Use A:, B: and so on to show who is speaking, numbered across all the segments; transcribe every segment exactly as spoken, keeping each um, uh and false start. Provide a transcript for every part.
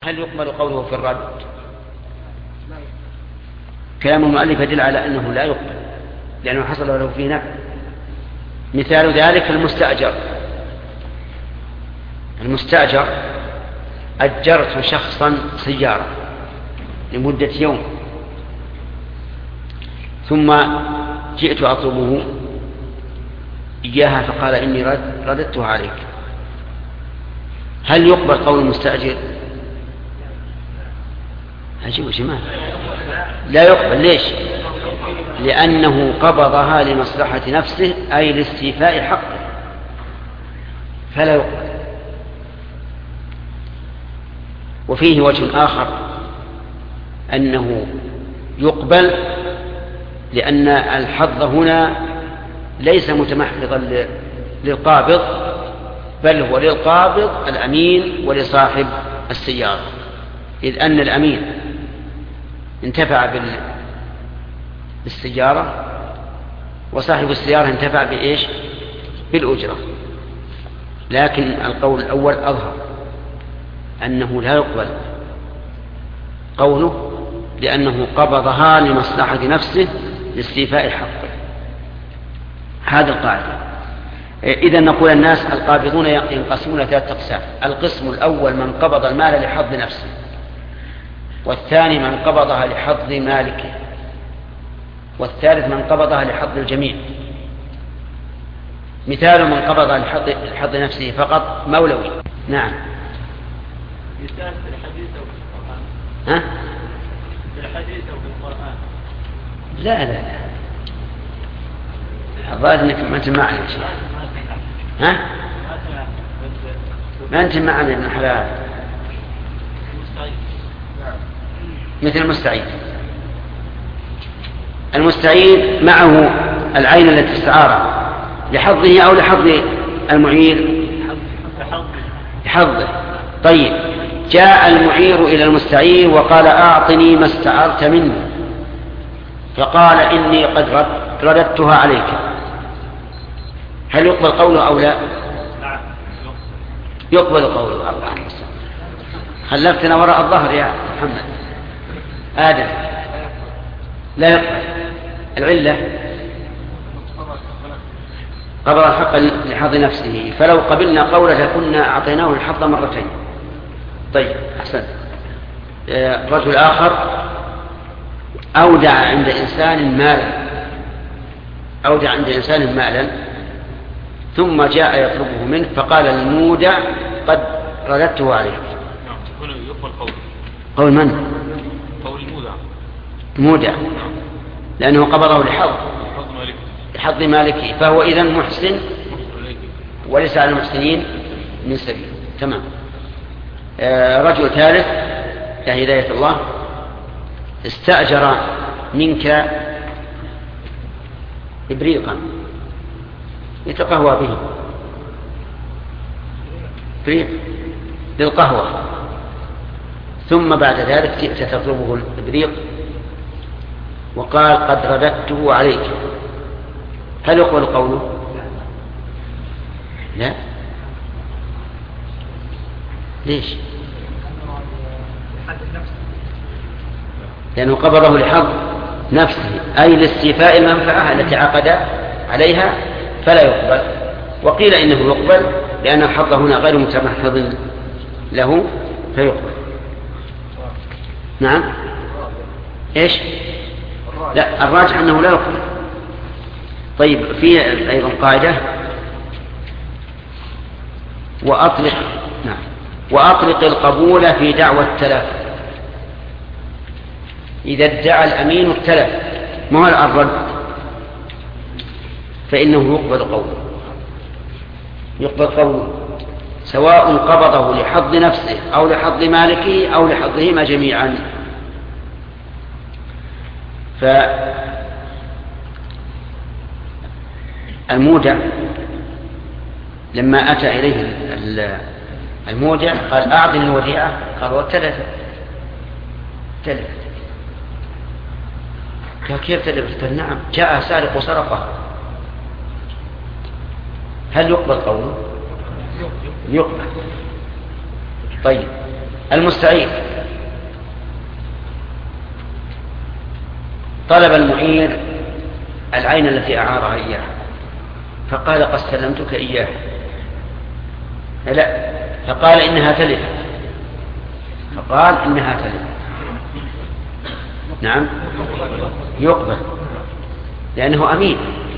A: هل يقبل قوله في الرد؟ كلام المؤلف يدل على أنه لا يقبل لأنه حصل له فيه نفع. مثال ذلك المستأجر. المستأجر أجرت شخصا سيارة لمدة يوم ثم جئت أطلبه إياها فقال إني رددتها عليك. هل يقبل قول المستأجر؟ عجيب جمال. لا يقبل. ليش؟ لأنه قبضها لمصلحة نفسه أي لاستيفاء حقه فلا يقبل. وفيه وجه آخر أنه يقبل لأن الحظ هنا ليس متمحضا للقابض بل هو للقابض الأمين ولصاحب السيارة، إذ أن الأمين انتفع بالسيارة وصاحب السيارة انتفع بإيش؟ بالأجرة. لكن القول الأول أظهر أنه لا يقبل قوله لأنه قبضها لمصلحة نفسه لاستيفاء حقه. هذا القاعدة. إذن نقول الناس القابضون ينقسمون ثلاثة أقسام. القسم الأول من قبض المال لحظ نفسه، والثاني من قبضها لحظ مالكه، والثالث من قبضها لحظ الجميع. مثال من قبضها لحظ, لحظ نفسه فقط مولوي. نعم.
B: مثال في الحديث أو في القرآن؟
A: ها؟
B: في الحديث أو في القرآن؟
A: لا لا لا الظاهر انك ما انت معنا يا شيخ. ها؟ ما انت معنا يا ابن حلال. مثل المستعيد. المستعيد معه العين التي استعارها لحظه او لحظ المعير؟ لحظه. طيب جاء المعير الى المستعير وقال اعطني ما استعرت منه، فقال اني قد رددتها عليك. هل يقبل قوله أو لا؟ يقبل قوله. الله خلفتنا وراء الظهر يا محمد. آدم لا يقبل. العلة قبل الحق لحظ نفسه، فلو قبلنا قوله كنا أعطيناه الحظ مرتين. طيب أحسن. رجل آخر أودع عند إنسان مالا أودع عند إنسان مالا ثم جاء يطلبه منه فقال المودع قد رددته عليك.
B: نعم. يقبل قول
A: قول من؟
B: قول المودع.
A: المودع لأنه قبضه لحظ لحظ مالكي، فهو إذن محسن وليس على المحسنين من سبيل. تمام. آه رجل ثالث يا هداية الله استأجر منك إبريقا يتقهوى به، إبريق للقهوة، ثم بعد ذلك جئت تطلبه الإبريق وقال قد رددته عليك. هل يقبل قوله؟ لا. ليش؟ لأنه قبضه لحظ نفسه أي لاستيفاء المنفعة التي عقد عليها فلا يقبل. وقيل إنه يقبل لأن الحظ هنا غير متمحض له فيقبل. نعم. إيش؟ لا الراجح أنه لا يقبل. طيب في أيضا قاعدة وأطلق نعم وأطلق القبول في دعوى التلف. إذا ادعى الأمين التلف ما هو الرد فإنه يقبل قوله يقبل قوله سواء قبضه لحظ نفسه أو لحظ مالكه أو لحظهما جميعا. فالمودع لما أتى إليه المودع قال أعطني الوديعة، قال وتلفت تلفت. قال كيف تلفت؟ نعم جاء سارق وسرقها. هل يقبل قوله؟ يقبل. طيب المستعير طلب المعير العين التي أعارها إياها فقال قد سلمتك إياها، لا، فقال إنها تلف، فقال إنها تلف، نعم يقبل لأنه أمين.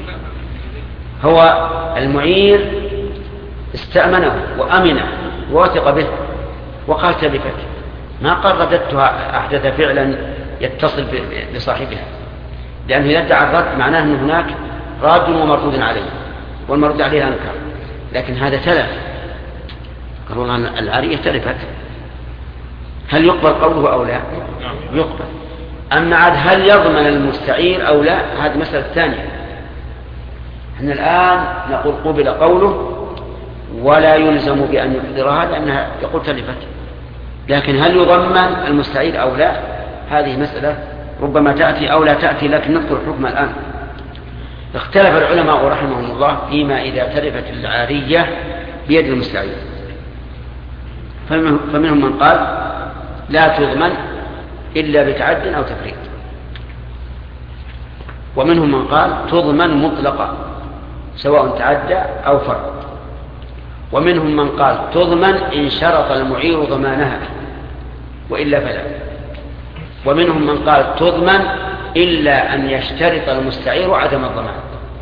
A: هو المعير استأمنه وأمنه ووثق به وقال تلفت، ما قال رددتها أحدث فعلا يتصل بصاحبها، لأنه إذا ادعى الرد معناه أن هناك راد ومردود عليه والمرد عليها أنكر، لكن هذا تلف، قالوا العارية تلفت، هل يقبل قوله أو لا؟ يقبل. أما عاد هل يضمن المستعير أو لا، هذه مسألة ثانية. احنا الآن نقول قبل قوله ولا يلزم بأن يحضرها لأنها يقول تلفت، لكن هل يضمن المستعير أو لا، هذه مسألة ربما تأتي أو لا تأتي، لكن نذكر الحكم الآن. اختلف العلماء رحمهم الله فيما إذا تلفت العارية بيد المستعير، فمنهم من قال لا تضمن إلا بتعد أو تفريط، ومنهم من قال تضمن مطلقا سواء تعدى أو فرط، ومنهم من قال تضمن إن شرط المعير ضمانها وإلا فلا، ومنهم من قال تضمن إلا أن يشترط المستعير عدم الضمان.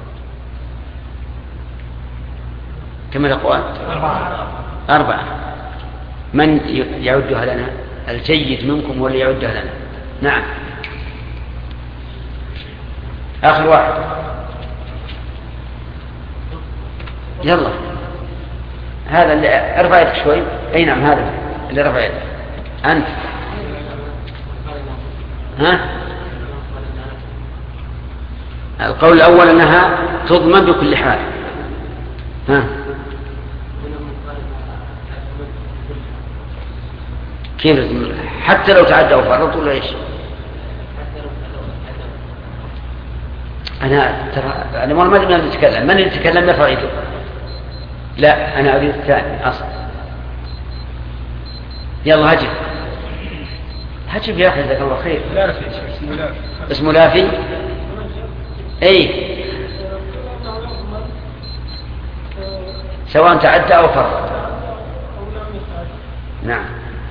A: كم الأقوال؟ أربعة. من يعدها لنا؟ الجيد منكم واللي يعدها لنا. نعم، آخر واحد، يلا هذا اللي ارفع يدك شوي. أي نعم، هذا اللي رفع يدك أنت. ها؟ القول الأول أنها تضمن بكل حال. ها؟ كيف حتى لو تعدى أو فرط ولا إيش؟ أنا ترى أنا ما أدري من اللي يتكلم، من اللي يتكلم يرفع يده. لا، أنا أريد الثاني أصلا. يلا هجب هجب يا أخي، جزاك الله خير.
C: لافي، اسمه لافي.
A: اسمه لافي. أي سواء تعدى أو فرط. نعم،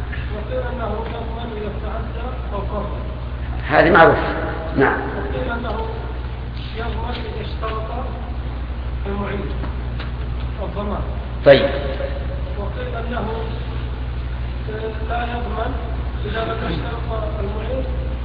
A: هذه معروف. نعم،
C: وقيل أنه يضمن إذا اشترط المعين الضمان.
A: طيب.
C: وقيل أنه لا يضمن إذا لم يشترط المعين.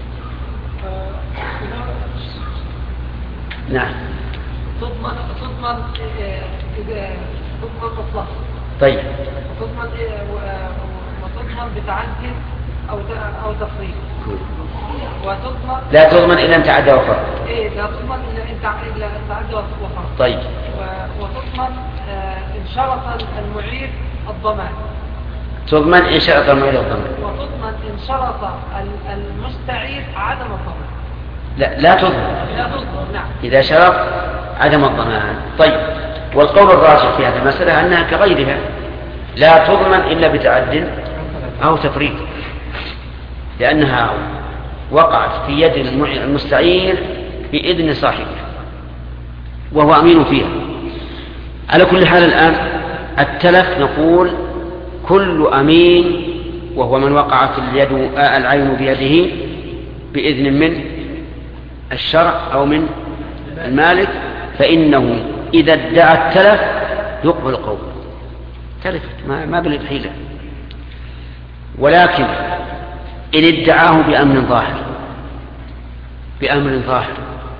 A: نعم،
B: تضمن تضمن إذا تضمن مطلق.
A: طيب.
B: وتضمن وتضمن بتعدي أو أو تفريط. وتضمن
A: لا تضمن إلا أن تعدى وفرط.
B: إيه، لا تضمن إلا أن تعدى وفرط.
A: طيب.
B: وتضمن إن شرط المعير الضمان.
A: تضمن إن شرط المعير الضمان.
B: وتضمن إن شرط المستعير عدم الضمان.
A: لا لا تضمن.
B: لا تضمن، نعم.
A: إذا شرط عدم الضمان. طيب. والقول الراجح في هذه المسألة أنها كغيرها، لا تضمن إلا بتعد أو تفريط، لأنها وقعت في يد المستعير بإذن صاحبه وهو أمين فيها. على كل حال الآن التلف نقول كل أمين، وهو من وقعت اليد العين بيده بإذن من الشرع أو من المالك، فإنه إذا ادعى التلف يقبل قوله تلفت، ما, ما بالحيلة. ولكن إن ادعاه بأمر ظاهر بأمر ظاهر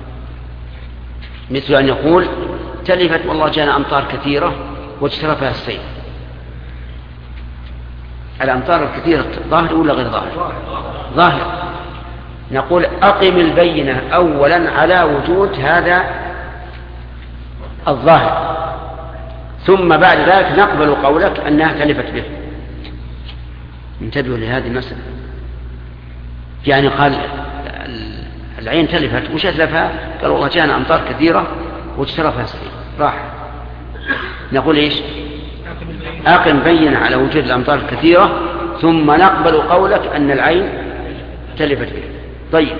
A: مثل أن يقول تلفت والله جاءنا أمطار كثيرة واجترفها السيل. الأمطار الكثيرة ظاهر ولا غير ظاهر؟ ظاهر. نقول أقم البينة أولا على وجود هذا الظاهر، ثم بعد ذلك نقبل قولك أنها تلفت به. انتبهوا لهذه المسألة. يعني قال العين تلفت، وش أتلفها؟ قال والله جاءنا أمطار كثيرة واجترفها السيل، راح. نقول إيش؟ أقم بينة على وجود الأمطار الكثيرة ثم نقبل قولك أن العين تلفت به. طيب،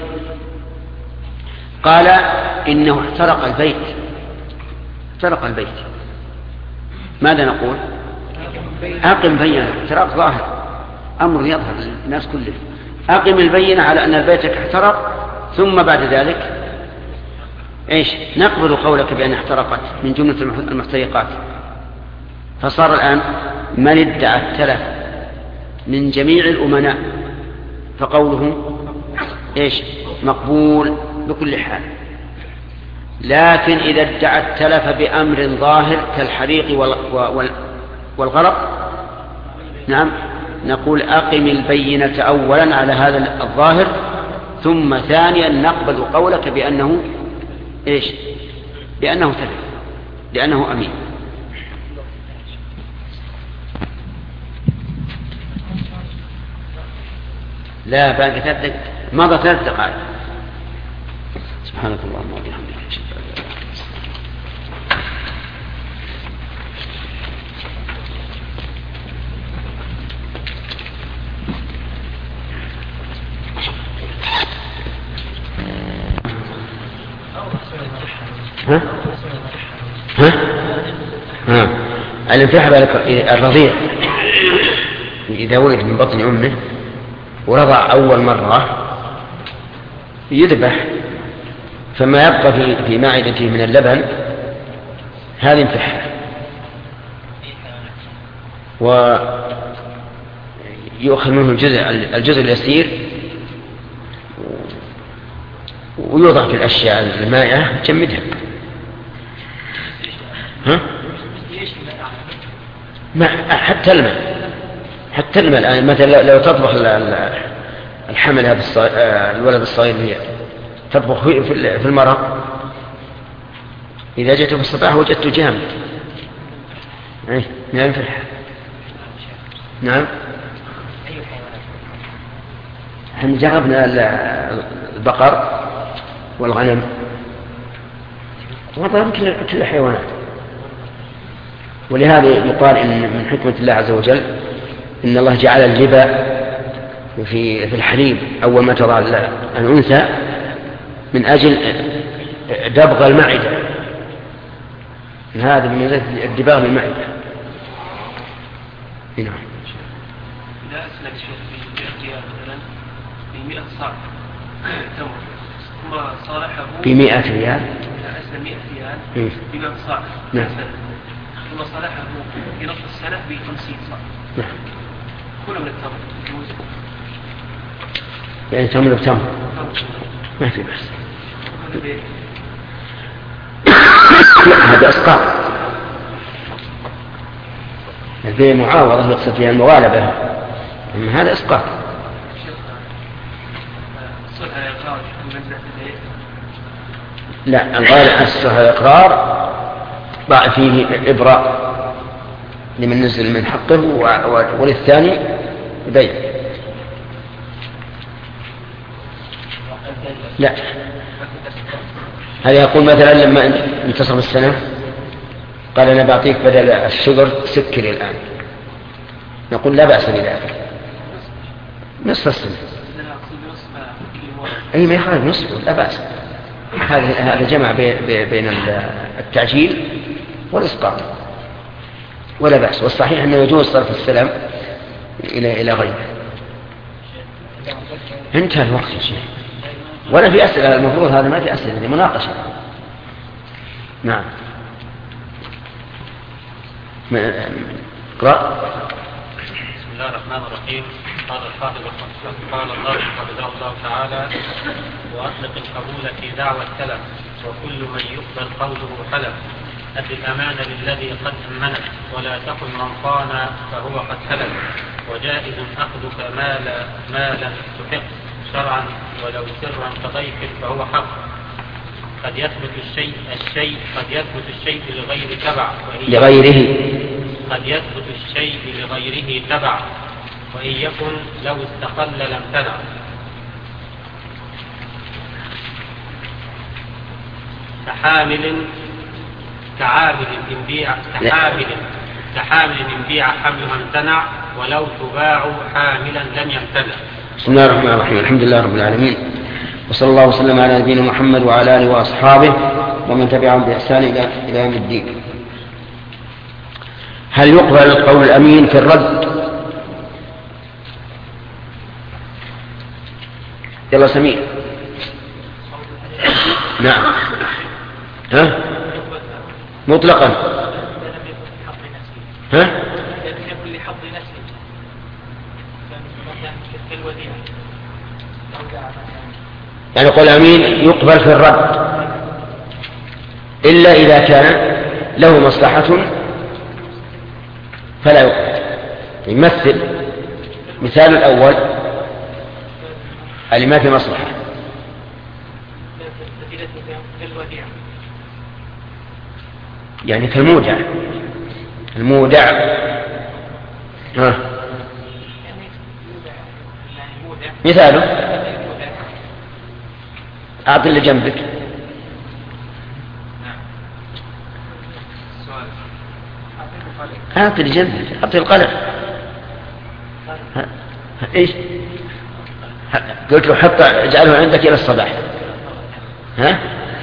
A: قال إنه احترق البيت، احترق البيت، ماذا نقول؟ أقم بينة. احتراق ظاهر، أمر يظهر للناس كله. أقم البينة على أن البيت احترق، ثم بعد ذلك إيش؟ نقبل قولك بأن احترقت من جملة المحترقات. فصار الآن من ادعى التلف من جميع الأمناء فقوله إيش؟ مقبول بكل حال. لكن إذا ادعى التلف بأمر ظاهر كالحريق والغرق، نعم، نقول أقم البينة أولا على هذا الظاهر، ثم ثانيا نقبل قولك بأنه إيش؟ بأنه تلف، لأنه أمين. لا، باقي ثلاث دقائق، مضى ثلاث دقائق. سبحانك اللهم وبحمدك. ها؟ ها؟ ها؟ الانفحاب الرضيع إذا ولد من بطن أمه ورضع أول مرة يذبح، فما يبقى في في معدته من اللبن هذا انفحاب، ويؤخذ منه الجزء الجزء اليسير ويوضع في الأشياء المائعة تجمدها. ها؟ ما حتى الماء، حتى الماء الآن مثلا لو تطبخ الحمل هذا الولد الصغير هي تطبخ في المرق، إذا جئت في الصباح وجدت جامد إيه لا ينفح. نعم، احنا جربنا البقر والغنم وضرب كل الحيوانات، ولهذا يقال إن من حكمة الله عز وجل إن الله جعل اللبا في في الحليب أول ما تضع الأنثى من أجل دبغ المعدة، هذا من الدباغ بالمعدة. نعم.
B: إذا أسلك شيء في اختيار مثلا في مئة صاع تمر ثم صالحه
A: في مئة ريال،
B: إذا أسلم مئة ريال بمئة صاع،
A: نعم،
B: ثم صالحه في نصف السنة بخمسين صاع،
A: نعم،
B: كله من التمر يجوز،
A: يعني تمر بتمر ما في بس. هذا أسقاط، البيع معاوضة يقصد فيها المغالبة، هذا إسقاط. لا، الغالب أسسها الإقرار باع فيه إبراء لمن نزل من حقه، وللثاني بيع. لا، هل يقول مثلا لما انتصف السنة قال أنا بعطيك بدل الشجر سكري الآن، نقول لا بأس بذلك، نصف السنة. أي ما يخالف نصف، لا بأس. هذا هذا جمع بين التعجيل والإسقاط ولا بأس، والصحيح أنه يجوز صرف السلام إلى إلى غيره. انتهى الوقت يا شيخ، ولا في أسئلة، المفروض هذا ما في أسئلة، هذه مناقشة. نعم، اقرأ.
D: بسم الله الرحمن الرحيم. قال الحافظ قال الله حفظه الله تعالى: وأطلق القبول في دعوى السلف، وكل من يقبل قوله حلف. أد الأمانة للذي قد أمنك، ولا تقل من خان فهو قد حلف. وجائز أخذك مالا مالا تحق شرعا، ولو سرا كضيف فهو حق. قد يثبت الشيء الشيء قد يثبت الشيء لغير تبع
A: لغيره
D: قد يثبت الشيء لغيره تبع، وإن يكن لو استقل لم تنع. كحامل كعامل إن بيع كحامل كحامل إن بيع حملها امتنع، ولو تباع حاملا لم يمتنع.
A: بسم الله الرحمن الرحيم. الحمد لله رب العالمين، وصلى الله وسلم على نبينا محمد وعلى آله وأصحابه ومن تبعهم بإحسان إلى يوم الدين. هل يقبل القول الأمين في الرد؟ يلا سمير. نعم. ها؟ مطلقا. ها؟ يعني قول أمين يقبل في الرد إلا إذا كان له مصلحة فلا يقبل. يمثل مثال الأول اللي ما في مصلحة، يعني كالمودع. المودع ها مثاله أعطي اللي جنبك. أعطي اللي جنبك، أعطي القلم. إيش قلت له حط اجعله عندك إلى الصباح. ها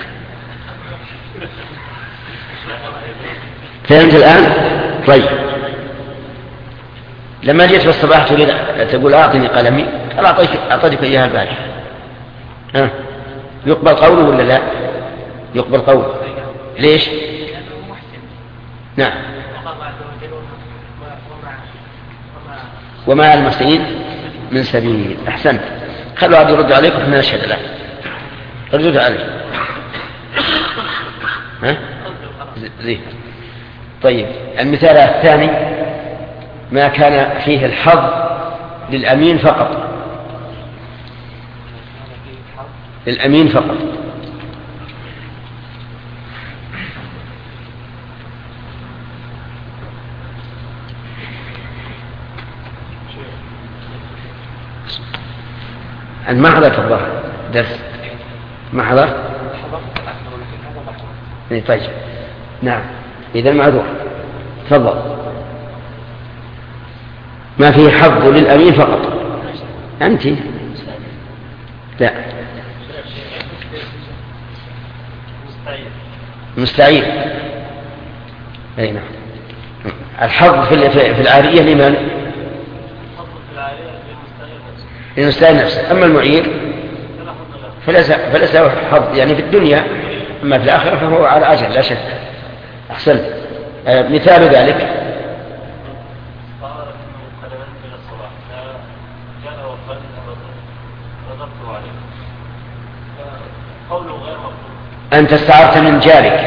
A: فهمت الآن؟ طيب لما جيت في الصباح تريد تقول أعطني قلمي، قال أعطيك أعطيك إياها البارحة. ها يقبل قوله ولا لا؟ يقبل قوله. ليش؟ نعم. وما المحسنين من سبيل. أحسنت. خلوا هذا يرد عليكم احنا نشهد الآن. ردوا عليه. ها زين. طيب المثال الثاني ما كان فيه الحظ للأمين فقط. للأمين فقط. ما حضرت الظهر درس؟ ما حضرت؟ طيب نعم إذا معذور. تفضل. ما فيه حظ للأمين فقط. أنت لا مستعير. أي نعم. الحظ في في العارية لمن؟ للمستعير نفسه. أما المعير فليس فليس له حظ يعني في الدنيا، أما في الآخرة فهو على أجر لا شك. أحسنت. آه مثال ذلك أنت استعرت من جارك،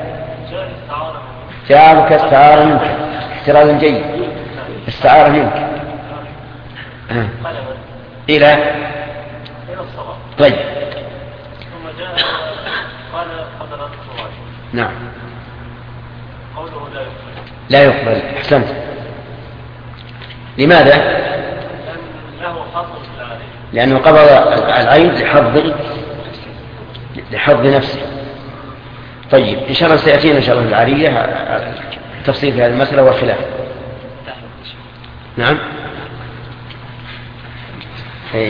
A: جارك استعار منك احتراز جيد، استعار منك آه. إلى إلى الصلاة. طيب ثم جاء قال قد ردت الصلاة. نعم. قوله لا يقبل. لا يقبل. أحسنت. لماذا؟ لأنه حظ العين. لأنه قبض العين لحظ لحظ نفسه. طيب إن شاء الله سيأتينا إن شاء الله العارية تفصيل في هذه المسألة والخلاف. نعم. إيه.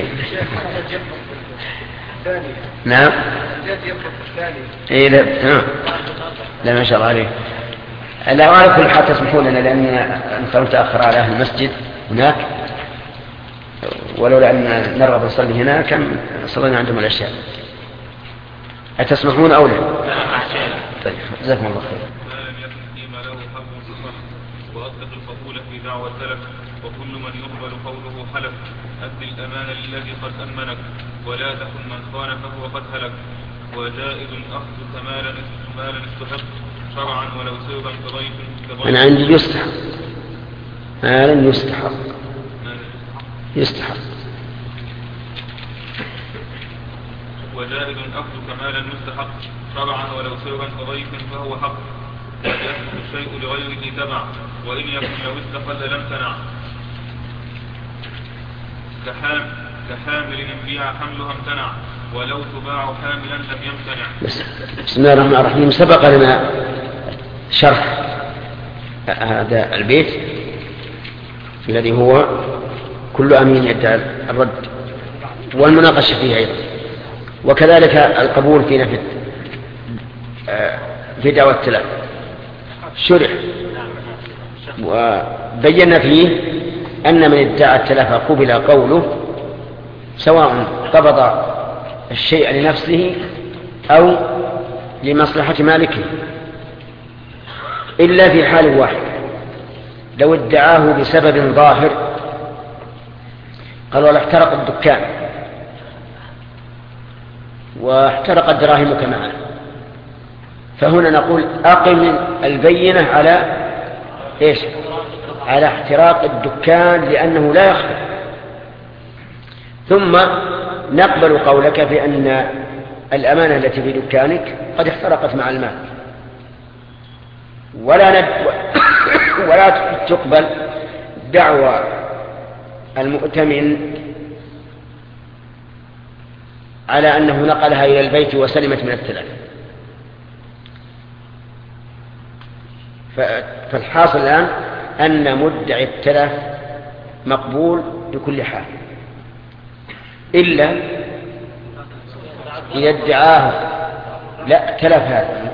A: نعم. إيه لا تمام. لا ما شاء الله عليه. لا أعرف كل حال تسمحون لنا لأن أنت متأخر على أهل المسجد هناك، ولولا أن نرغب نصلي هنا كم صلينا عندهم العشاء. أتسمحون أو لا؟ طيب جزاكم الله خير.
E: ما لم يكن فيما له حق صفح وأطلق القبول في دعوى التلف، وكل من يقبل قوله حلف. أد الأمان للذي قد أمنك ولا تكن من خان فهو قد هلك. وجائز أخذ مالا مالا استحق شرعا ولو سربا كضيف.
A: أنا عندي يستحق. مالا يستحق. يستحق.
E: وجائز أخذ كمالا مستحق شرعا ولو سرا كضيف فهو حق. ويثبت الشيء لغيره تبع، وإن يكن لو استقل لم تنع. كحام كحامل بيع حملها امتنع، ولو تباع حاملا لم يمتنع.
A: بسم الله الرحمن الرحيم. سبق لنا شرح هذا البيت الذي هو كل أمين يدعي الرد والمناقشة فيه أيضا. وكذلك القبول في نفي في دعوى التلاف شرح وبينا فيه أن من ادعى التلاف قبل قوله سواء قبض الشيء لنفسه أو لمصلحة مالكه، إلا في حال واحد، لو ادعاه بسبب ظاهر، قال ولا احترق الدكان واحترقت دراهمك معه، فهنا نقول أقم البينة على إيش؟ على احتراق الدكان لأنه لا يخفى، ثم نقبل قولك بأن الأمانة التي في دكانك قد احترقت مع المال، ولا ند... ولا تقبل دعوى المؤتمن على أنه نقلها إلى البيت وسلمت من التلف. فالحاصل الآن أن مدعي التلف مقبول بكل حال، إلا إذا ادعاه لا تلف هذا،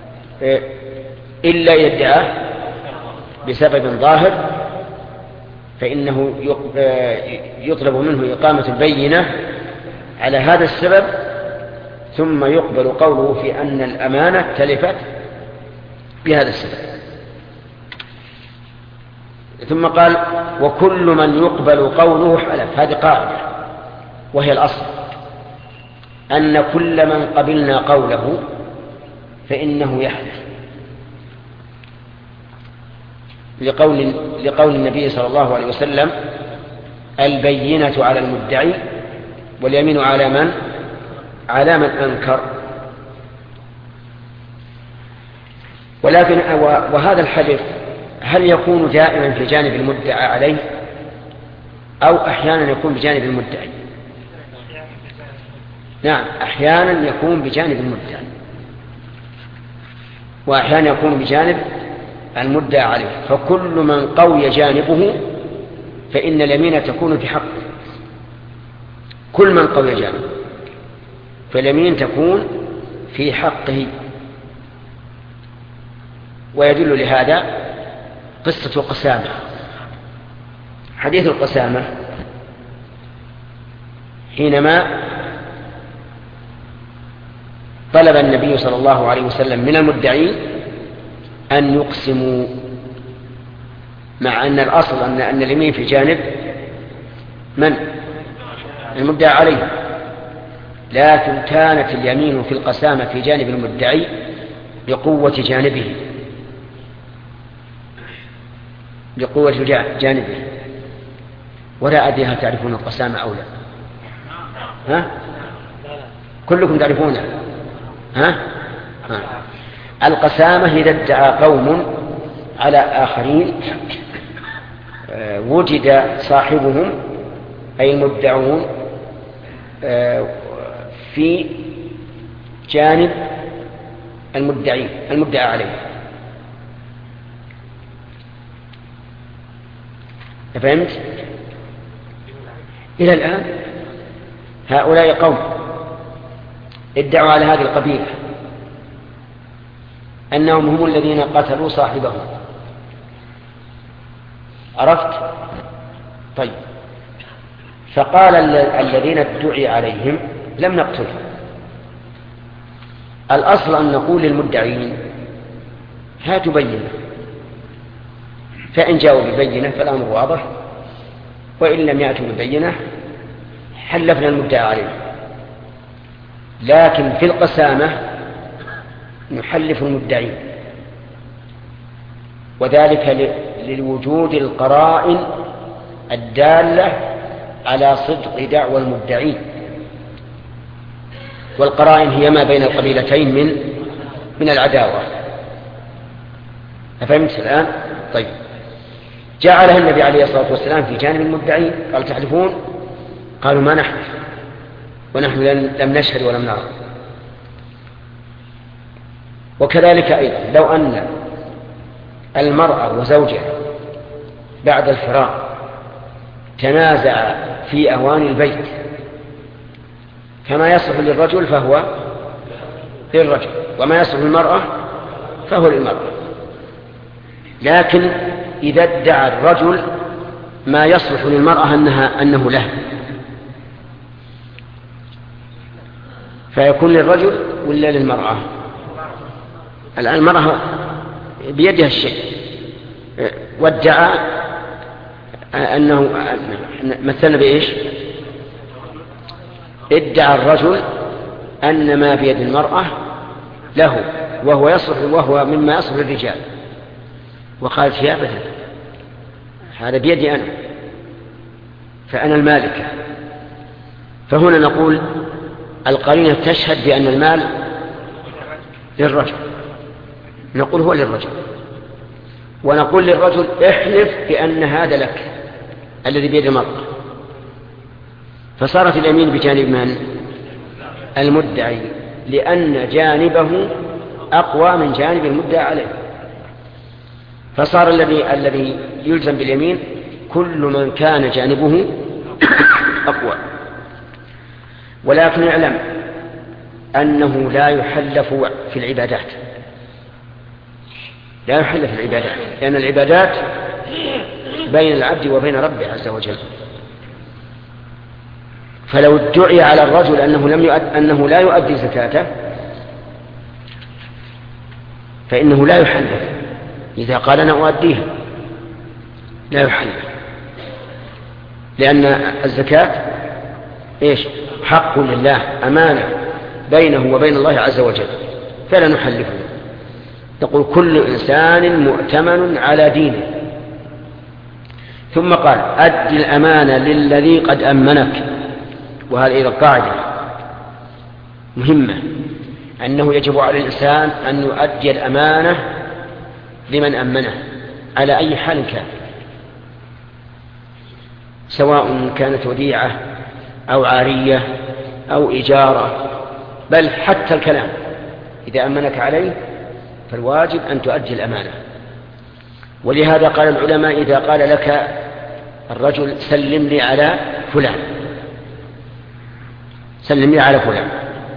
A: إلا إذا ادعاه بسبب ظاهر فإنه يطلب منه إقامة البينة على هذا السبب، ثم يقبل قوله في أن الأمانة تلفت بهذا السبب. ثم قال وكل من يقبل قوله حلف. هذه قاعدة وهي الأصل، أن كل من قبلنا قوله فإنه يحلف، لقول, لقول النبي صلى الله عليه وسلم البينة على المدعي واليمين على من؟ على من أنكر. ولكن وهذا الحلف هل يكون دائما في جانب المدعى عليه أو أحيانا يكون بجانب المدعي؟ نعم، أحيانا يكون بجانب المدعي وأحيانا يكون بجانب المدعى عليه. فكل من قوي جانبه فإن اليمين تكون في حقه، كل من قوي جانبه فاليمين تكون في حقه. ويدل لهذا قصة قسامة. حديث القسامة حينما طلب النبي صلى الله عليه وسلم من المدعين أن يقسموا، مع أن الأصل أن, أن اليمين في جانب من؟ المدعى عليه، لكن كانت اليمين في القسامة في جانب المدعي لقوة جانبه، لقوة جانبه. ولا أدري هل تعرفون القسامة أو لا؟ ها؟ كلكم تعرفونها؟ ها؟ ها؟ القسامة إذا ادعى قوم على آخرين وجد صاحبهم أي المدعون في جانب المدعين المدعى عليه. فهمت؟ إلى الآن هؤلاء قوم ادعوا على هذه القبيلة أنهم هم الذين قتلوا صاحبهم. عرفت؟ طيب، فقال الذين ادعي عليهم لم نقتلهم. الأصل أن نقول للمدعين هاتوا بينة، فإن جاءوا ببينة فالأمر واضح، وإن لم يأتوا ببينة حلفنا المدعى عليه. لكن في القسامة نحلف المدعين، وذلك لوجود القرائن الدالة على صدق دعوى المدعين، والقرائن هي ما بين القبيلتين من من العداوة. أفهمت الآن؟ طيب، جعلها النبي عليه الصلاة والسلام في جانب المدعين. قال تحلفون؟ قالوا ما نحلف، ونحن لم نشهد ولم نرى. وكذلك أيضا لو أن المرأة وزوجها بعد الفراق تنازع في أواني البيت، فما يصلح للرجل فهو للرجل، وما يصلح للمرأة فهو للمرأة. لكن إذا ادعى الرجل ما يصلح للمرأة أنها أنه له، فيكون للرجل ولا للمرأة؟ الآن المرأة بيدها الشيء، وادعى أنه مثلنا بإيش؟ ادعى الرجل أن ما بيد المرأة له وهو يصلح وهو مما يصلح للرجال، وقالت يا أبدا هذا بيدي أنا فأنا المالكة. فهنا نقول القرينة تشهد بأن المال للرجل، نقول هو للرجل، ونقول للرجل احلف بأن هذا لك الذي بيد المرأة، فصارت اليمين بجانب من؟ المدعي، لأن جانبه أقوى من جانب المدعى عليه، فصار الذي الذي يلزم باليمين كل من كان جانبه أقوى. ولكن اعلم أنه لا يحلف في العبادات، لا يحلف في العبادات، لأن العبادات بين العبد وبين ربه عز وجل. فلو ادعي على الرجل أنه, لم يؤد أنه لا يؤدي زكاته فإنه لا يحلف، إذا قال أنا أؤديها لا يحلف، لأن الزكاة إيش؟ حق لله، أمانة بينه وبين الله عز وجل، فلا نحلفه. تقول كل إنسان مؤتمن على دينه. ثم قال أد الأمانة للذي قد أمنك، وهذه أيضا قاعدة مهمة، أنه يجب على الإنسان أن يؤدي الأمانة لمن أمنه على أي حال كان، سواء كانت وديعة أو عارية أو إجارة، بل حتى الكلام إذا أمنك عليه فالواجب أن تؤدي الأمانة. ولهذا قال العلماء إذا قال لك الرجل سلم لي على فلان، سلم لي على فلان،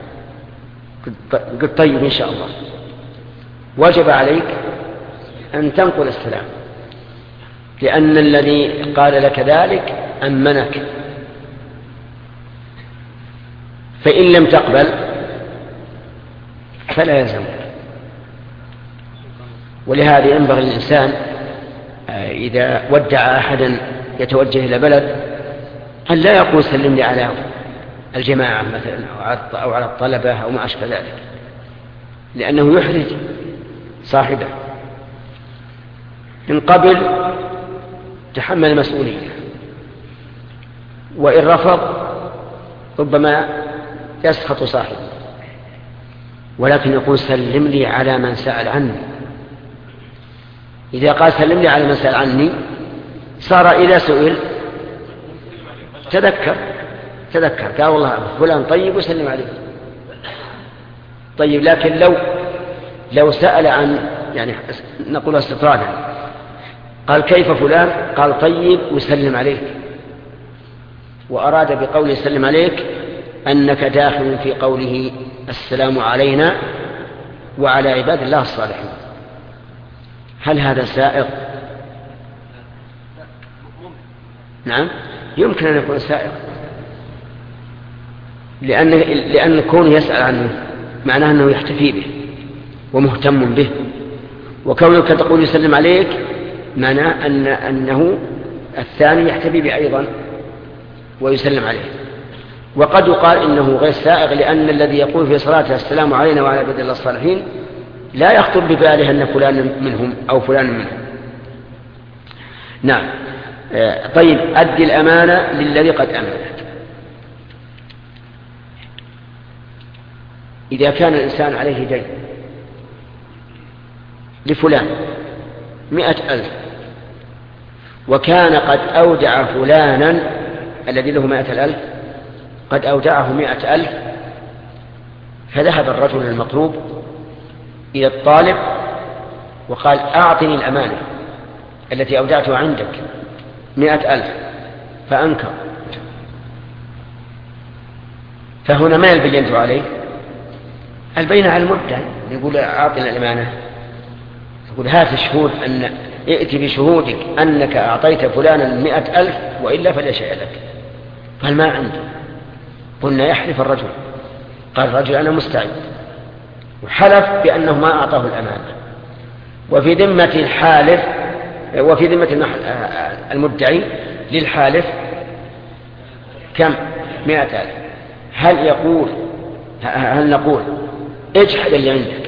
A: قلت طيب إن شاء الله، وجب عليك أن تنقل السلام، لأن الذي قال لك ذلك أمنك، فإن لم تقبل فلا يلزمك. ولهذا ينبغي للإنسان إذا ودع أحدا يتوجه إلى بلد أن لا يقول سلم لي على الجماعة مثلا أو على الطلبة أو ما أشبه ذلك، لأنه يحرج صاحبه. إن قبل تحمل المسؤولية، وإن رفض ربما يسخط صاحبه، ولكن يقول سلم لي على من سأل عني. إذا قال سلم لي على من سأل عني صار إذا سئل تذكر تذكر قال والله فلان طيب وسلم عليه. طيب لكن لو لو سأل عن يعني نقول استطرادا قال كيف فلان، قال طيب وسلم عليك، وأراد بقوله سلم عليك أنك داخل في قوله السلام علينا وعلى عباد الله الصالحين، هل هذا سائغ؟ نعم يمكن أن يكون سائغ، لأن لأن كونه يسأل عنه معناه أنه يحتفي به ومهتم به، وكونك تقول يسلم عليك معناه أن أنه الثاني يحتفي به أيضا ويسلم عليه. وقد يقال إنه غير سائغ، لأن الذي يقول في صلاته السلام علينا وعلى عباد الله الصالحين لا يخطر بباله أن فلان منهم أو فلان منهم. نعم. طيب أدي الأمانة للذي قد أمنك. إذا كان الإنسان عليه دين لفلان مئة ألف، وكان قد أودع فلانا الذي له مئة الألف قد أودعه مئة ألف، فذهب الرجل المطلوب إلى الطالب وقال أعطني الأمانة التي أودعتها عندك مئة ألف، فأنكر، فهنا ما البينت عليه؟ البينة على المدعي، يقول أعطنا الأمانة، يقول هات الشهود، أن ائت بشهودك أنك أعطيت فلانا مئة ألف وإلا فلا شيء لك. قال ما عنده. قلنا يحلف الرجل، قال الرجل أنا مستعد، وحلف بأنه ما أعطاه الأمانة. وفي ذمة الحالف، وفي ذمة المدعي للحالف كم؟ مئة ألف. هل يقول هل نقول اجحد اللي عندك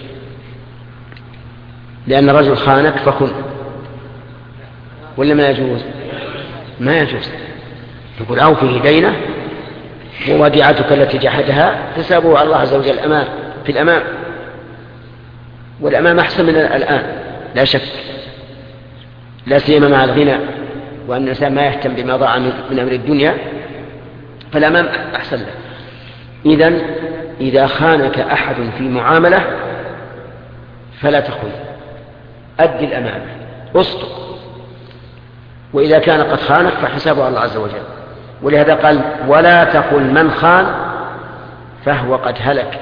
A: لأن الرجل خانك فخن، ولا ما يجوز؟ ما يجوز. يقول أوفه دينه ووديعتك التي جحدها تسابه على الله عز وجل الأمان في الأمام، والأمام أحسن من الآن لا شك، لا سيما مع الغنى وأن الإنسان ما يهتم بما ضاع من أمر الدنيا، فالأمام أحسن له. إذن إذا خانك أحد في معاملة فلا تخن، أد الأمانة، أصدق، وإذا كان قد خانك فحسابه على الله عز وجل. ولهذا قال ولا تقل من خان فهو قد هلك،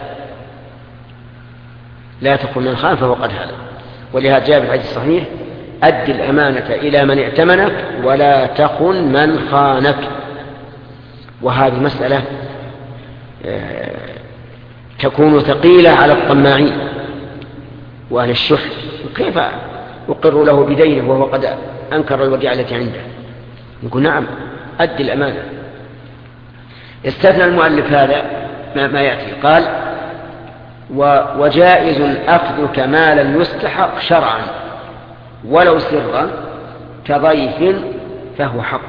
A: لا تقل من خان فهو قد هلك. ولهذا جاء في الحديث الصحيح أد الأمانة إلى من ائتمنك ولا تخن من خانك. وهذه مسألة تكون ثقيلة على الطماعين وأهل الشح، كيف أقر له بدينه وهو قد أنكر الوديعة التي عنده؟ نقول نعم أد الأمانة. استثنى المؤلف هذا ما يأتي، قال وجائز أخذك مالا يستحق شرعا ولو سرا كضيف فهو حق.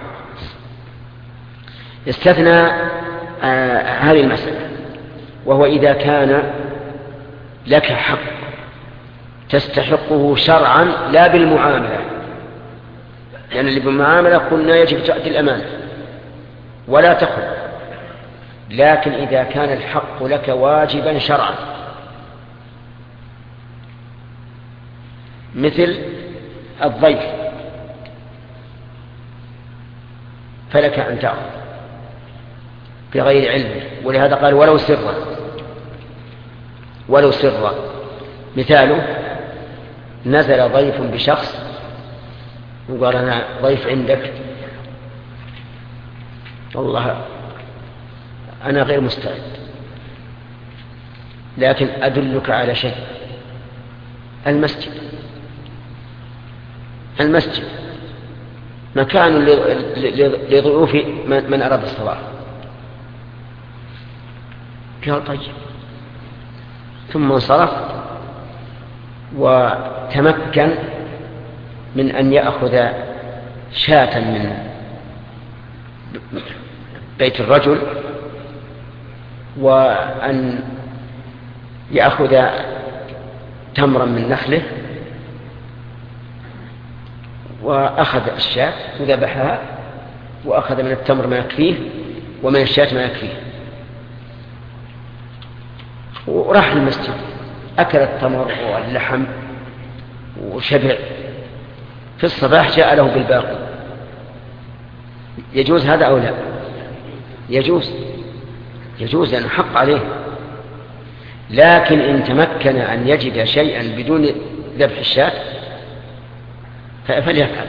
A: استثنى آه هذه المسألة، وهو إذا كان لك حق تستحقه شرعا لا بالمعاملة، لأن يعني اللي بالمعاملة قلنا يجب تأتي الأمانة ولا تخل، لكن إذا كان الحق لك واجبا شرعا مثل الضيف فلك أن تأخذ بغير علم، ولهذا قال ولو سرا. ولو سرا مثاله نزل ضيف بشخص وقال أنا ضيف عندك والله أنا غير مستعد، لكن أدلك على شيء، المسجد المسجد مكان لضيوف من أراد الصلاة. قال طيب، ثم انصرف وتمكن من أن يأخذ شاة من بيت الرجل وأن يأخذ تمرا من نخله، وأخذ الشاة وذبحها وأخذ من التمر ما يكفيه ومن الشاة ما يكفيه، وراح المسجد أكل التمر واللحم وشبع. في الصباح جاء له بالباقي. يجوز هذا أو لا؟ يجوز، يجوز لأنه حق عليه. لكن إن تمكن أن يجد شيئا بدون ذبح الشاة فليفعل.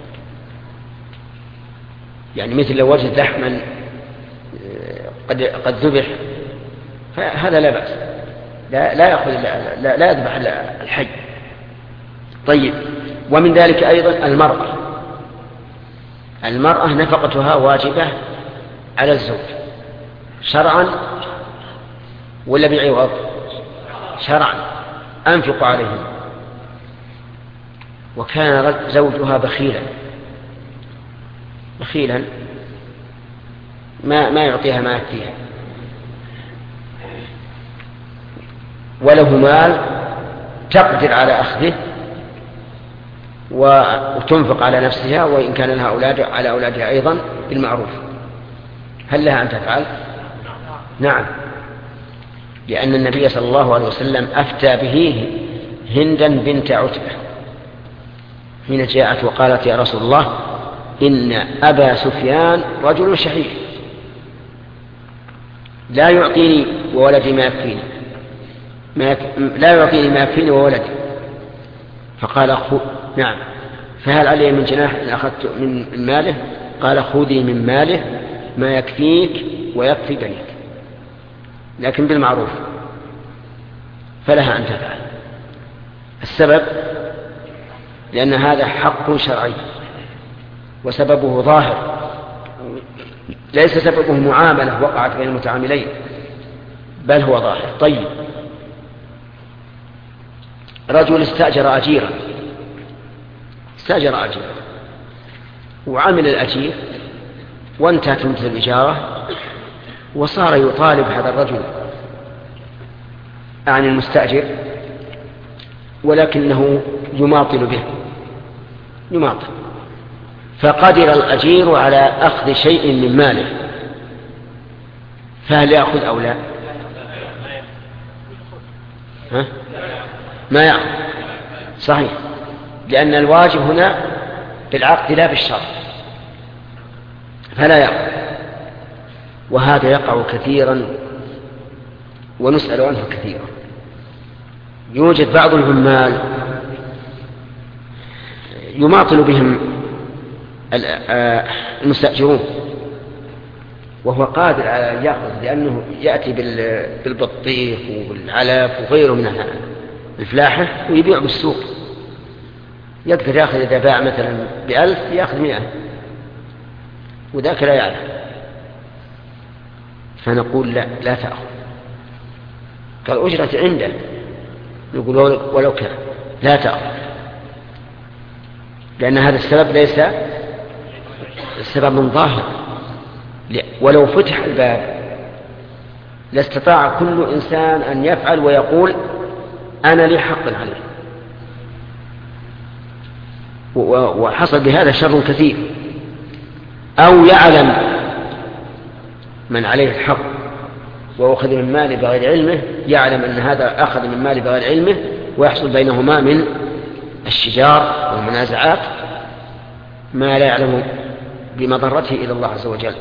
A: يعني مثل لو وجد لحما قد قد ذبح فهذا لا بأس، لا لا يأخذ لا, لا يذبح الحي. طيب، ومن ذلك أيضا المرأة. المرأة نفقتها واجبة على الزوج شرعا ولا بعوض؟ شرعا، أنفق عليهم. وكان زوجها بخيلا بخيلا ما ما يعطيها ما يكفيها، وله مال تقدر على أخذه وتنفق على نفسها، وإن كان لها أولاد على أولادها أيضا بالمعروف. هل لها أن تفعل؟ نعم، لأن النبي صلى الله عليه وسلم أفتى به هندا بنت عتبة حين جاءت وقالت يا رسول الله إن أبا سفيان رجل شحيح لا يعطيني وولدي ما يكفيني ما يك... لا يعطيني ما يكفيني وولدي. فقال أخو نعم، فهل علي من جناح إن أخذت من ماله؟ قال خذي من ماله ما يكفيك ويكفي بنيك، لكن بالمعروف، فلها أن تفعل. السبب لأن هذا حق شرعي وسببه ظاهر، ليس سببه معاملة وقعت بين المتعاملين، بل هو ظاهر. طيب، رجل استأجر أجيرا استأجر أجيرا وعمل الأجير وانتهت مدة الإجارة، وصار يطالب هذا الرجل عن المستأجر، ولكنه يماطل به يماطل فقدر الأجير على أخذ شيء من ماله، فهل يأخذ أو لا؟ ها؟ ما يأخذ، صحيح، لأن الواجب هنا بالعقد لا بالشرط، فلا يأخذ. وهذا يقع كثيرا ونسأل عنه كثيرا. يوجد بعض العمال يماطل بهم المستأجرون وهو قادر على أن يأخذ، لأنه يأتي بالبطيخ وبالعلف وغيره من الفلاحة ويبيع بالسوق، يقدر يأخذ إذا باع مثلا بألف يأخذ مئة، وذاك لا يعلم. فنقول لا لا تأخذ، كالأجرة عنده، نقول ولو كان لا تأخذ، لأن هذا السبب ليس سبب ظاهر. ولو فتح الباب لاستطاع كل إنسان أن يفعل ويقول أنا لي حق عليه، وحصل بهذا شر كثير. أو يعلم من عليه الحق وأخذ من ماله بغير علمه، يعلم أن هذا أخذ من ماله بغير علمه، ويحصل بينهما من الشجار والمنازعات ما لا يعلم بمضرته إلى الله عز وجل.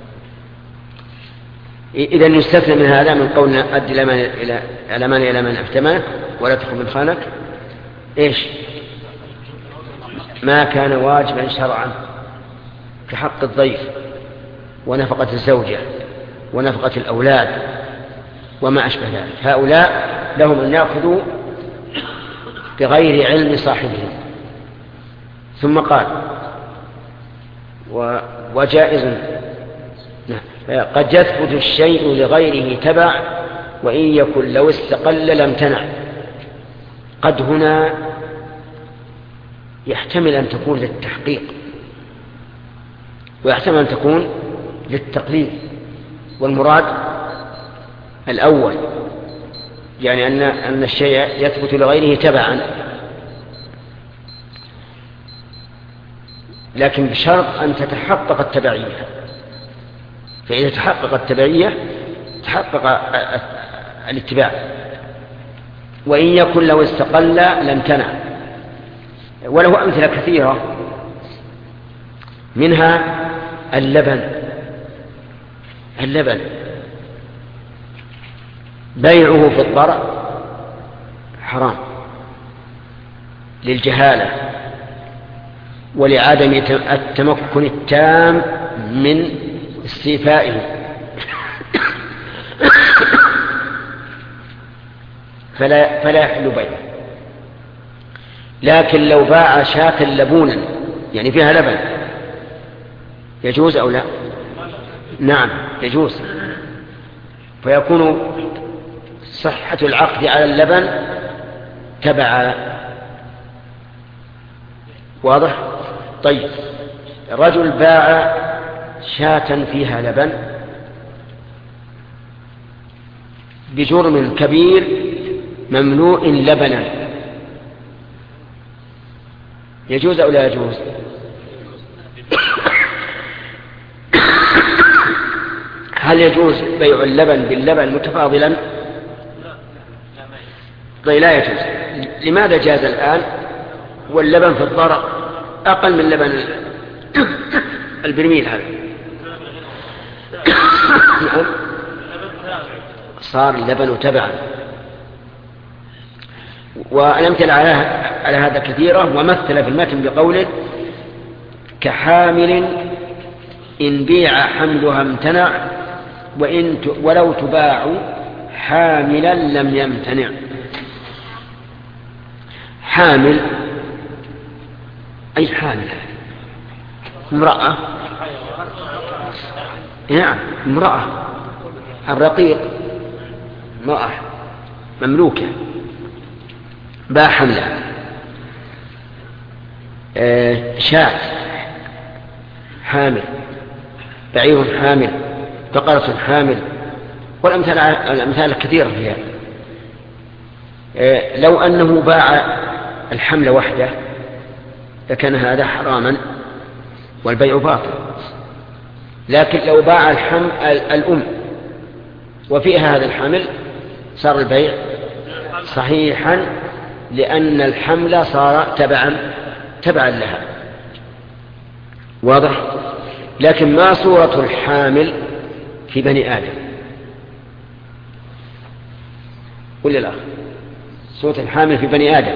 A: إذن يستثنى من هذا من قولنا أد الأمان إلى من أفتمنك ولا تخن من خانك إيش؟ ما كان واجبا شرعا كحق الضيف ونفقة الزوجة ونفقة الأولاد وما أشبه ذلك. هؤلاء لهم أن يأخذوا بغير علم صاحبهم. ثم قال وجائز قد يثبت الشيء لغيره تبع وإن يكن لو استقل لم تنع. قد هنا يحتمل أن تكون للتحقيق ويحتمل أن تكون للتقليل، والمراد الأول، يعني أن أن الشيء يثبت لغيره تبعا، لكن بشرط أن تتحقق التبعية. فإذا تحقق التبعية تحقق الاتباع. وإن يكن لو استقل لم تنع. وله أمثلة كثيرة، منها اللبن اللبن بيعه في الضرع حرام للجهالة ولعدم التمكن التام من استيفائه، فلا, فلا يحل بيعه. لكن لو باع شاة لبونا يعني فيها لبن يجوز أو لا؟ نعم يجوز، فيكون صحة العقد على اللبن تبع. واضح؟ طيب، رجل باع شاة فيها لبن بجرم كبير مملوء لبنا، يجوز أو لا يجوز؟ هل يجوز بيع اللبن باللبن متفاضلا؟ طيب لا يجوز. لماذا جاز الآن واللبن في الضرع أقل من لبن البرميل هذا صار اللبن تبعا. والأمثلة على على هذا كثيرة. ومثل في المتن بقوله كحامل إن بيع حملها امتنع وإن ولو تباع حاملا لم يمتنع. حامل أي حامل؟ امرأة. نعم امرأة. الرقيق امرأة مملوكة باع حملها. آه شاة حامل، بعير حامل، بقرة حامل، والأمثال الأمثال الكثيرة فيها. آه لو أنه باع الحمل وحده لكان هذا حراما والبيع باطل. لكن لو باع الحمل الأم وفيها هذا الحمل صار البيع صحيحا، لأن الحمل صار تبعا تبعا لها. واضح؟ لكن ما صورة الحامل في بني آدم؟ قل الأخ، صورة الحامل في بني آدم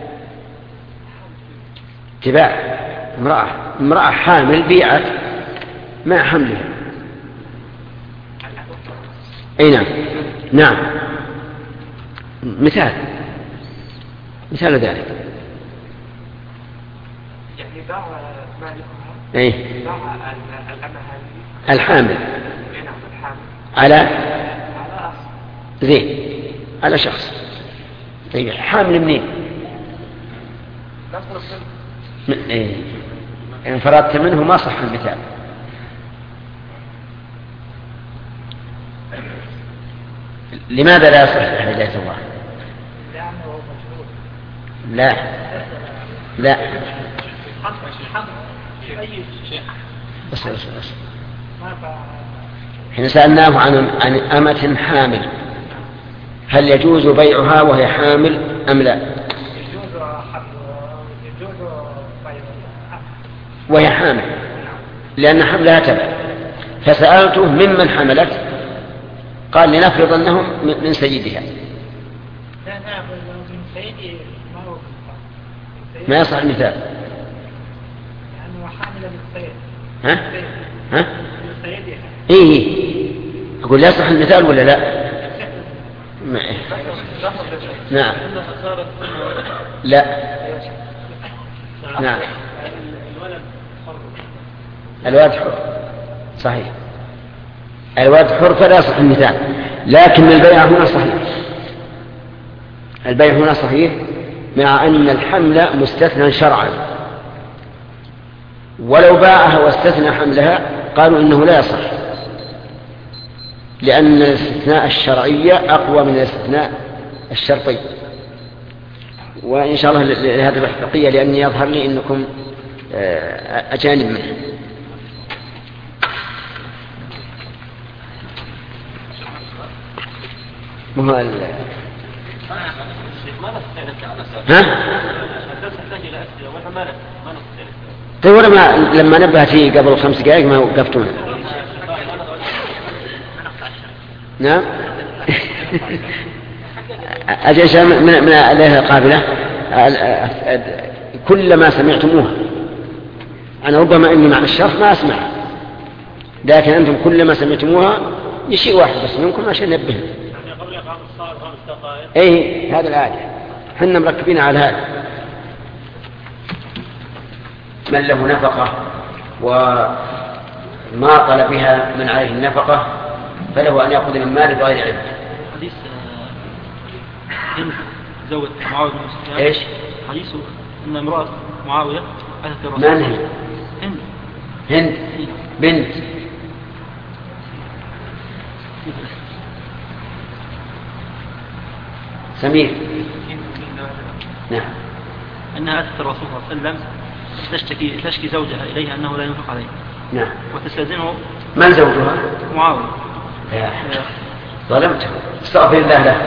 A: تباع امرأة امرأة حامل بيعت مع حملها. أي نعم نعم مثال مثال ذلك.
C: يعني باع مالكها
A: أي
C: باع
A: الحامل على على زين على شخص. طيب حامل منين؟ من إيه؟ إن فرضت منه ما صح المثال. لماذا لا يصح هداية الله؟ لا لا بس بس بس حين سألناه عن عن أمة حامل هل يجوز بيعها وهي حامل أم لا؟ وهي حامل لأن حملها تبع. فسألته ممن حملت؟ قال لنفرض أنهم من سيدها. ما يصح المثال. ها؟ ها؟ إيه أقول لا يصح المثال ولا لا؟ ما إيه؟ نعم لا نعم الواد حر صحيح. الواد حر فلا يصح المثال. لكن البيع هنا صحيح. البيع هنا صحيح مع أن الحمل مستثنى شرعا. ولو باعها واستثنى حملها قالوا إنه لا يصح، لأن الاستثناء الشرعي أقوى من الاستثناء الشرطي. وإن شاء الله لهذه البقية لأني يظهر لي أنكم أجانب منه. مهو ال... ها؟ طيب ولا ما لما نبهت فيه قبل خمس دقائق ما وقفتون؟ نعم أجل من من عليها قابلة كلما سمعتموها. أنا ربما إني مع الشرح ما أسمع، لكن أنتم كلما سمعتموها لشيء واحد بس منكم عشان نبه. إيه هذا العادة، حنا مركبين على هذا. من له نفقة وما طلب بها من عليه النفقة فله أن يأخذ من ماله بغير علم.
F: حديث هند زوج معاوية بن سفيان.
A: إيش؟
F: حديثه أن امرأة معاوية أتت الرسول.
A: من هي؟
F: هند.
A: هند بنت سمير. نعم.
F: أنها أتت الرسول صلى الله عليه وسلم تشتكي تشكي زوجها إليها أنه لا ينفق عليه.
A: نعم.
F: وتستأذنه.
A: من زوجها؟
F: معاوية.
A: يا ظلمته، استغفر الله له.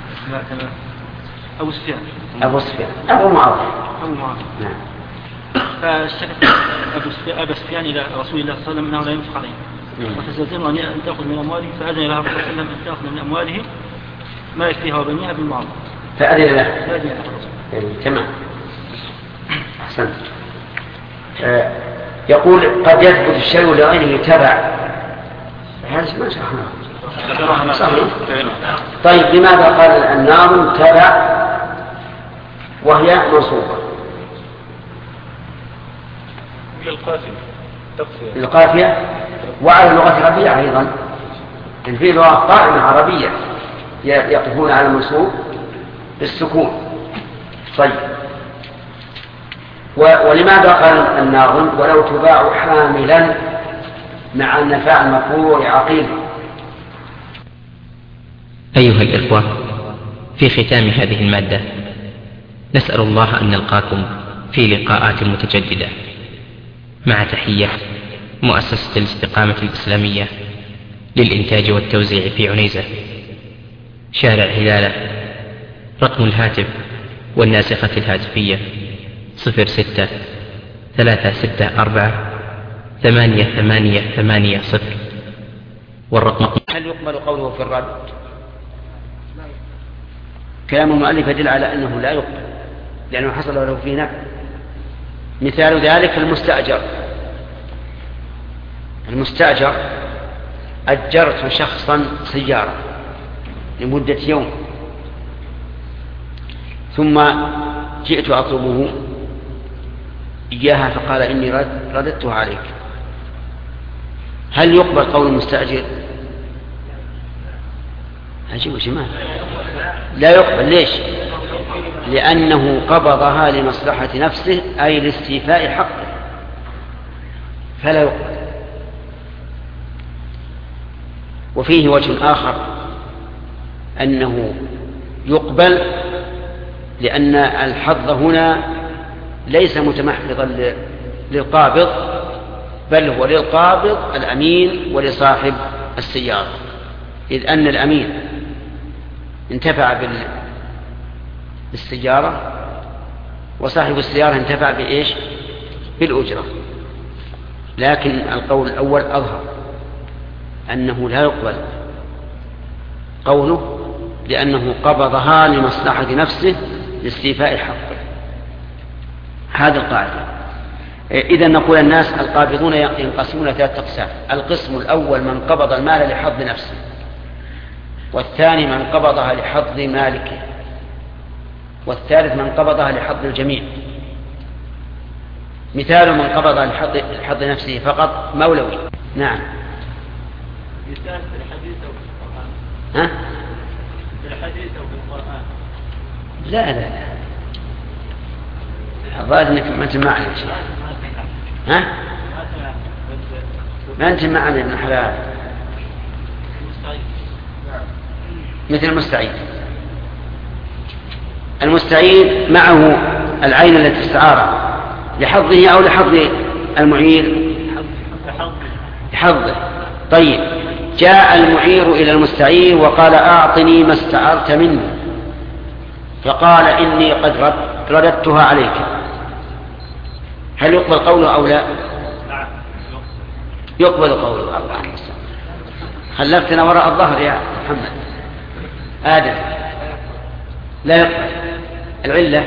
F: أبو سفيان.
A: أبو سفيان أبو معاوية.
F: أبو معاوية.
A: نعم.
F: فاشتكت أبا سفيان إلى رسول الله صلى الله عليه وسلم أنه لا ينفق عليه وتستلزم أن تأخذ من أمواله، فأذن لها الرسول صلى الله عليه وسلم أن تأخذ من أمواله ما يكفيها وبنيها بالمعروف.
A: فأذن له.
F: فأذن له الرسول.
A: تمام. أحسنت. آه يقول قد يثبت الشيء لغيره تبع. هذا ما شرحناه. صحيح. طيب لماذا قال النار تبع وهي منصوبة؟ للقافية وعلى اللغة العربية أيضا، إن في لغة قائمة عربية يقفون على المنصوب بالسكون. طيب ولماذا قال الناظم ولو تباع حاملا مع النفاع المفروع عقيل؟
G: أيها الإخوة، في ختام هذه المادة نسأل الله أن نلقاكم في لقاءات متجددة، مع تحية مؤسسة الاستقامة الإسلامية للإنتاج والتوزيع في عنيزة، شارع هلالة، رقم الهاتف والناسخة الهاتفية صفر ستة ثلاثة ستة أربعة ثمانية ثمانية ثمانية صفر، والرقم.
A: هل يقبل قوله في الرد؟ كلام المؤلف يدل على أنه لا يقبل، لأنه حصل له في نفع. مثال ذلك المستأجر. المستأجر أجرت شخصا سيارة لمدة يوم، ثم جئت أطلبه إياها فقال إني رددتها عليك. هل يقبل قول المستأجر؟ عجيب شمال. لا يقبل. ليش؟ لأنه قبضها لمصلحة نفسه، أي لاستيفاء حقه، فلا يقبل. وفيه وجه آخر أنه يقبل، لأن الحظ هنا ليس متمحضا للقابض، بل هو للقابض الأمين ولصاحب السيارة، إذ أن الأمين انتفع بالسيارة وصاحب السيارة انتفع بإيش؟ بالأجرة. لكن القول الأول أظهر أنه لا يقبل قوله، لأنه قبضها لمصلحة نفسه لاستيفاء حقه. هذه القاعدة. إذا نقول الناس القابضون ينقسمون ثلاثة أقسام: القسم الأول من قبض المال لحظ نفسه، والثاني من قبضها لحظ مالكه، والثالث من قبضها لحظ الجميع. مثال من قبضها لحظ, لحظ نفسه فقط مولوي. نعم.
F: مثال في الحديث أو في القرآن؟
A: ها؟
F: في الحديث أو في القرآن؟
A: لا لا لا، الظاهر انك ما انت معنا يا شيخ. ها؟ ما انت معنا ابن حلال. مثل المستعين. المستعين معه العين التي استعار لحظه أو لحظ المعير؟ لحظه. طيب جاء المعير إلى المستعير وقال أعطني ما استعرت منه، فقال إني قد رددتها عليك، هل يقبل قوله أو لا؟ يقبل قوله. الله خلفتنا وراء الظهر يا محمد. آدم لا يقبل. العلة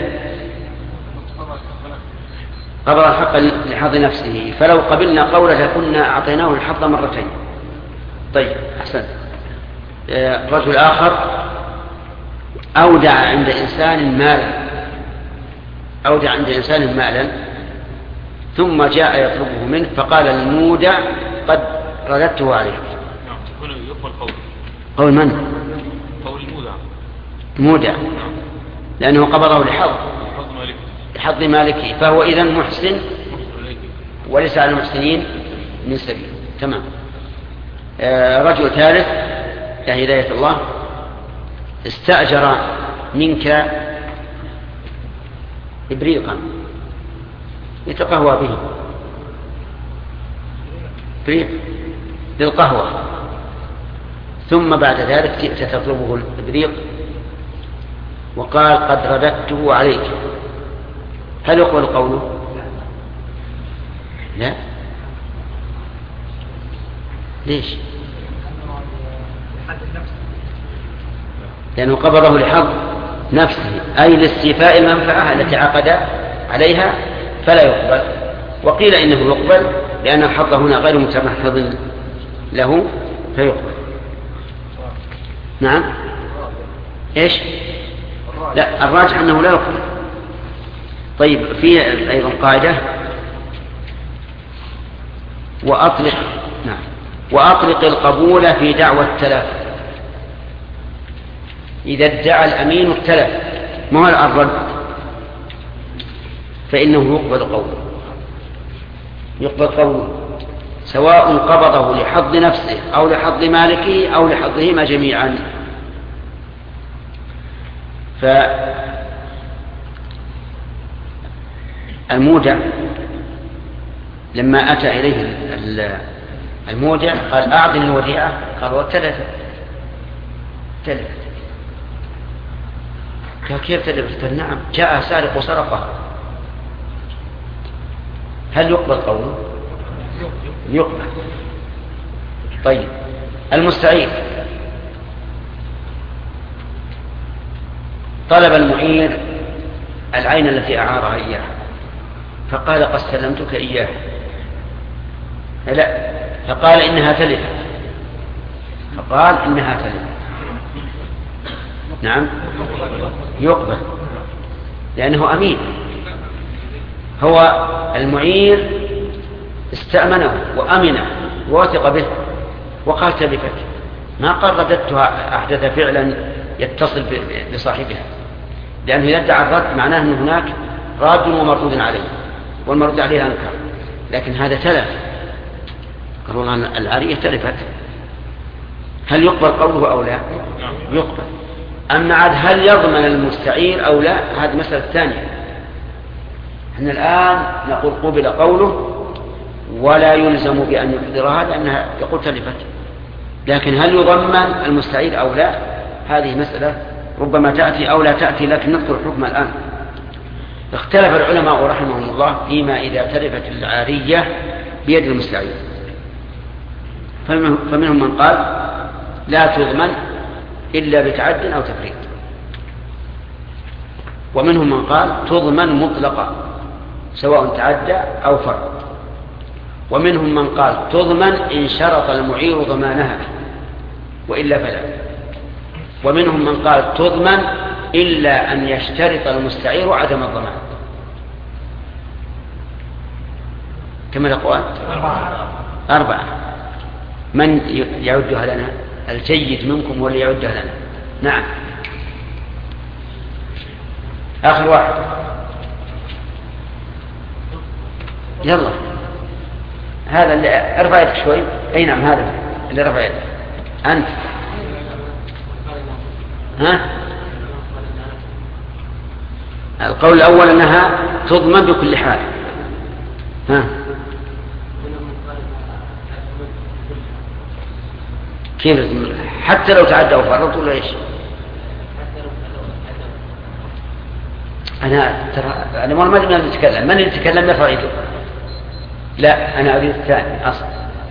A: قبض الحق لحظ نفسه، فلو قبلنا قوله كنا أعطيناه الحظ مرتين. طيب أحسن. رجل آخر أودع عند إنسان مالا أودع عند إنسان مالا ثم جاء يطلبه منه فقال المودع قد رددته عليك.
E: نعم. يقبل قول.
A: قول من؟
E: قول المودع.
A: مودع. لأنه قبضه لحظ
E: مالك.
A: لحظ مالكه، فهو إذن محسن وليس على المحسنين من سبيل. تمام. آه رجل ثالث يا هداية الله استأجر منك إبريقا يتقهوى به، إبريق للقهوة، ثم بعد ذلك جئت تطلبه الإبريق وقال قد رددته عليك، هل يقبل قوله؟ لا ليش؟ لأنه قبضه لحظ نفسه أي لاستيفاء المنفعة التي عقد عليها فلا يقبل. وقيل إنه يقبل لأن الحظ هنا غير متمحض له فيقبل. نعم إيش؟ لا الراجح أنه لا يقبل. طيب في أيضا قاعدة وأطلق نعم وأطلق القبول في دعوى التلف. إذا ادعى الأمين التلف ما هو الرد فإنه يقبل قوله يقبل قوله سواء قبضه لحظ نفسه أو لحظ مالكه أو لحظهما جميعا. فالمودع لما أتى إليه المودع قال أعطني الوديعة قال وتلفت تلفت قال كيف تلفت؟ نعم جاء سارق وسرقها. هل يقبل قوله؟ يقبل. طيب المستعير طلب المعير العين التي أعارها إياها فقال قد سلمتك إياها لا فقال إنها تلف فقال إنها تلف نعم يقبل لأنه أمين. هو المعير استأمنه وأمنه ووثق به وقال تلفت ما قال رددتها أحدث فعلا يتصل بصاحبها لأنه يدعى الرد معناه أن هناك راد ومردود عليه والمردود عليه أنكر لكن هذا تلف قالوا والله العارية تلفت. هل يقبل قوله أو لا؟ يقبل. أما عاد هل يضمن المستعير أو لا هذه مسألة ثانية. احنا الآن نقول قبل قوله ولا يلزم بأن يحضرها لأنها يقول تلفت لكن هل يضمن المستعير أو لا هذه مسألة ربما تأتي أو لا تأتي لكن نذكر الحكم الآن. اختلف العلماء رحمهم الله فيما إذا تلفت العارية بيد المستعير فمنهم من قال لا تضمن إلا بتعد أو تفريط ومنهم من قال تضمن مطلقا سواء تعدى أو فرط ومنهم من قال تضمن إن شرط المعير ضمانها وإلا فلا ومنهم من قال تضمن إلا أن يشترط المستعير عدم الضمان. كم الأقوال؟ أربعة. من يعدها لنا؟ الجيد منكم واللي يعدها لنا. نعم آخر واحد يلا هذا اللي ارفع يدك شوي. أي نعم هذا اللي رفع يدك أنت. ها القول الأول أنها تضمن بكل حال. ها كيف حتى لو تعدى أو فرط ولا إيش؟ أنا ترى أنا ما أدري من يتكلم من يتكلم يرفع يده. لا أنا أريد الثاني أصلا.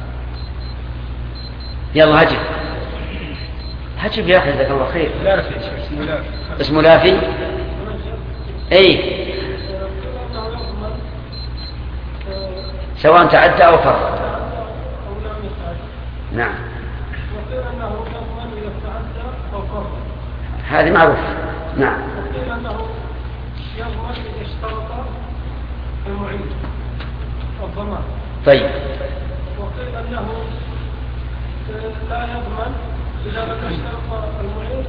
A: يلا هجب هجب يا أخي جزاك الله خير.
H: لافي اسمه لافي
A: اسمه لافي أي سواء تعدى أو فرط. نعم هذه معروف. نعم
H: وقيل أنه يضمن إذا اشترط المعين الضمان.
A: طيب
H: وقيل أنه لا يضمن إذا لم يشترط المعين.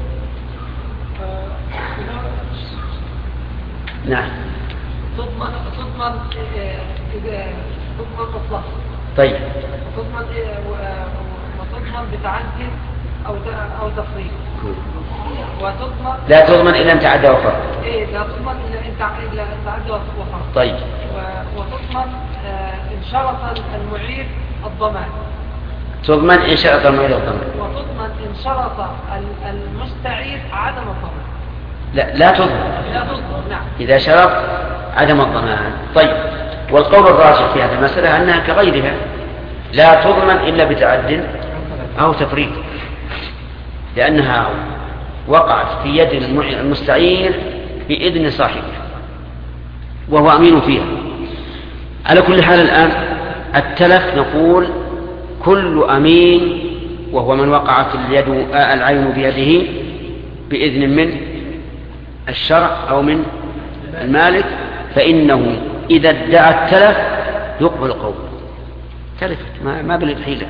A: نعم
C: تضمن تضمن إذا تضمن مطلق.
A: طيب
C: تضمن وتضمن بتعدي أو أو تفريط. وتضمن
A: لا تضمن إلا أن تعدى وفرط.
C: إيه لا تضمن إلا أن تعدى وفرط.
A: طيب
C: وتضمن إن شرط المعير الضمان.
A: تضمن إن شرط المعير الضمان.
C: وتضمن إن شرط المستعير عدم الضمان.
A: لا لا تضمن.
C: لا تضمن نعم.
A: إذا شرط عدم الضمان. طيب والقول الراجح في هذه المسألة أنها كغيرها لا تضمن إلا بتعد أو تفريط، لأنها وقعت في يد المستعير بإذن صاحبه وهو أمين فيها. على كل حال الآن التلف نقول كل أمين وهو من وقعت اليد العين بيده بإذن من الشرع أو من المالك، فإنه إذا ادعى التلف يقبل قوله تلف ما, ما بالحيلة.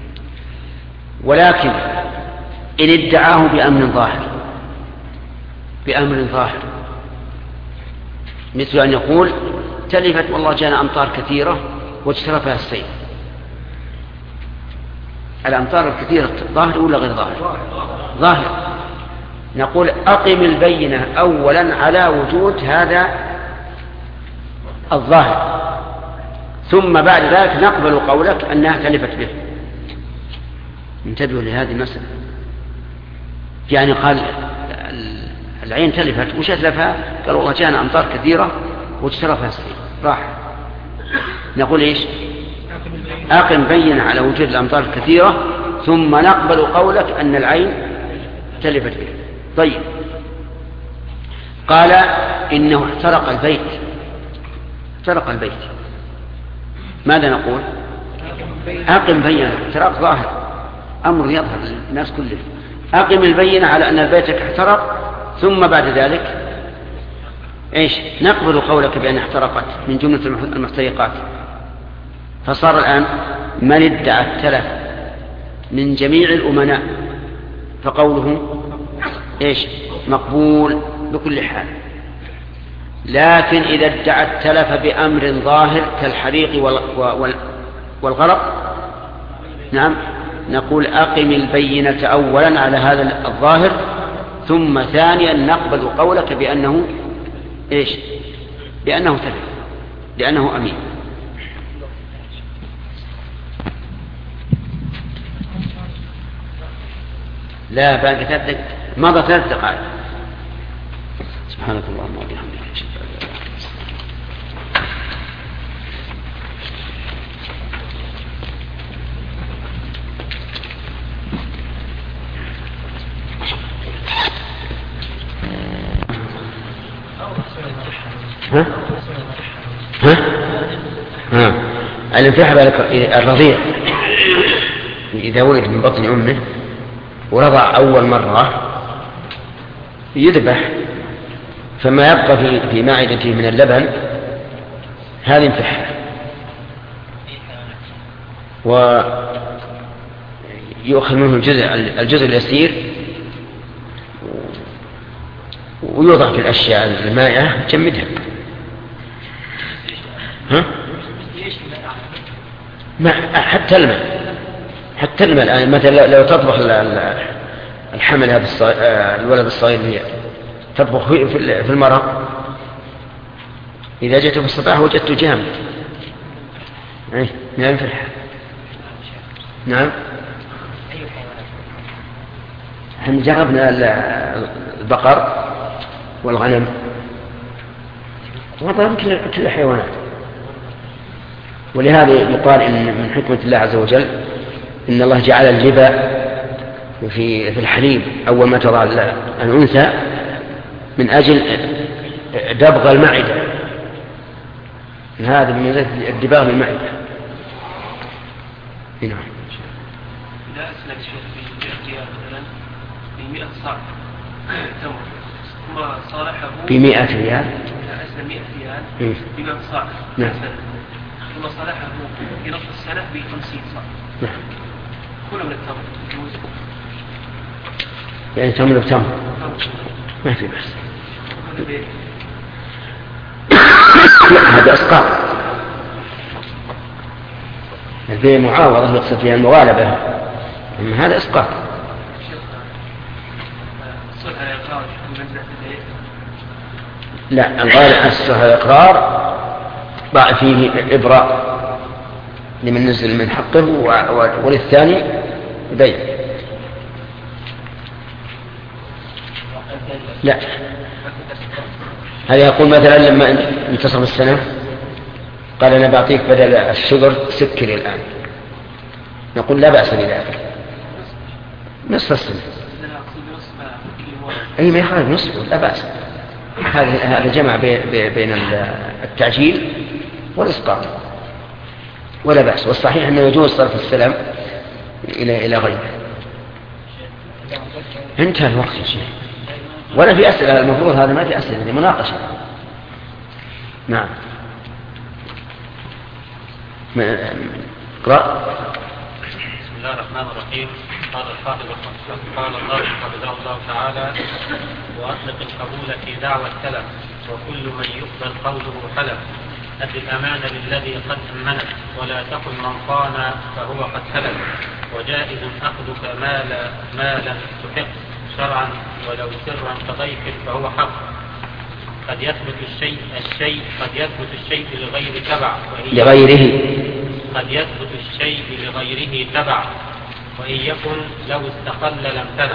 A: ولكن إن ادعاه بأمر ظاهر بأمر ظاهر مثل أن يقول تلفت والله جاءنا أمطار كثيرة واجترفها السيل. الأمطار الكثيرة ظاهر ولا غير ظاهر؟ ظاهر. نقول أقم البينة أولا على وجود هذا الظاهر، ثم بعد ذلك نقبل قولك أنها تلفت به. انتبهوا لهذه المسألة. يعني قال العين تلفت وش أتلفها؟ قال والله جاءنا أمطار كثيرة واجترفها السيل راح. نقول إيش؟ أقم بينة على وجود الأمطار الكثيرة ثم نقبل قولك أن العين تلفت به. طيب قال إنه احترق البيت احترق البيت ماذا نقول؟ أقم بينة. احتراق ظاهر أمر يظهر للناس كله. أقم البينة على أن البيت احترق ثم بعد ذلك إيش؟ نقبل قولك بأن احترقت من جملة المحترقات. فصار الآن من ادعى التلف من جميع الأمناء فقوله إيش؟ مقبول بكل حال. لكن إذا ادعى التلف بأمر ظاهر كالحريق والغرق نعم نقول أقم البينة أولا على هذا الظاهر ثم ثانيا نقبل قولك بأنه إيش؟ بأنه تلف لأنه أمين. لا باقي ثلاث دقائق مضى ثلاث دقائق. سبحانك اللهم وبحمدك أشهد أن لا إله إلا أنت. ها؟ ها؟ ها؟ الانفحاب الرضيع إذا ولد من بطن أمه ورضع أول مرة يذبح، فما يبقى في في معدته من اللبن هذا انفحال، ويؤخذ منه الجزء الجزء اليسير ويوضع في الأشياء المائعة تجمدها. ها؟ ما حتى الماء حتى الماء الآن مثلا لو تطبخ الحمل هذا الولد الصغير هي تطبخ في المرق إذا جئته في الصباح وجدته جامد ايه لا ينفح. نعم احنا جربنا البقر والغنم وضرب كل الحيوانات، ولهذا يقال إن من حكمة الله عز وجل إن الله جعل اللبا في في الحليب أول ما تضع الأنثى من أجل دبغ المعدة، هذا من الدباغ المعدة. نعم.
B: إذا أسلك شيء في اختيار مثلا بمئة صاع تمر ثم صالحه
A: بمئة ريال
B: إذا أسلم مئة ريال بمئة صاع
A: نعم
B: ثم صالحه في نصف السنة بخمسين صاع
A: نعم
B: كل من التمر يجوز
A: يعني تمر بتمر ما في بس هذا أسقاط البيع معاوضة يقصد فيها المغالبة، أما هذا إسقاط. لا الغالب أسها الإقرار ضع فيه إبراء لمن نزل من حقه وللثاني بيع. لا هذا يقول مثلا لما انتصف السنة قال أنا بعطيك بدل الشجر سكري الآن، نقول لا بأس بذلك، نصف السنة. أي ما يخالف نصف، لا بأس. هذا هذا جمع بين التعجيل والإسقاط ولا بأس. والصحيح أنه يجوز صرف السلام إلى إلى غيره. انتهى الوقت يا شيخ، ولا في أسئلة. المفروض هذا ما في أسئلة، هذه مناقشة. نعم. اقرأ.
D: بسم الله الرحمن الرحيم. قال الحافظ قال الله حفظه الله تعالى: وأطلق القبول في دعوى السلف، وكل من يقبل قوله حلف. أد الأمان للذي قد أمنك، ولا تكن من خان فهو قد سلف. وجائز أخذك مالا مالا تحق شرعا، ولو سرا كضيف فهو حق. قد يثبت الشيء الشيء قد يثبت الشيء لغير تبع
A: لغيره
D: قد يثبت الشيء لغيره تبع، وإن يكن لو استقل لم تنع.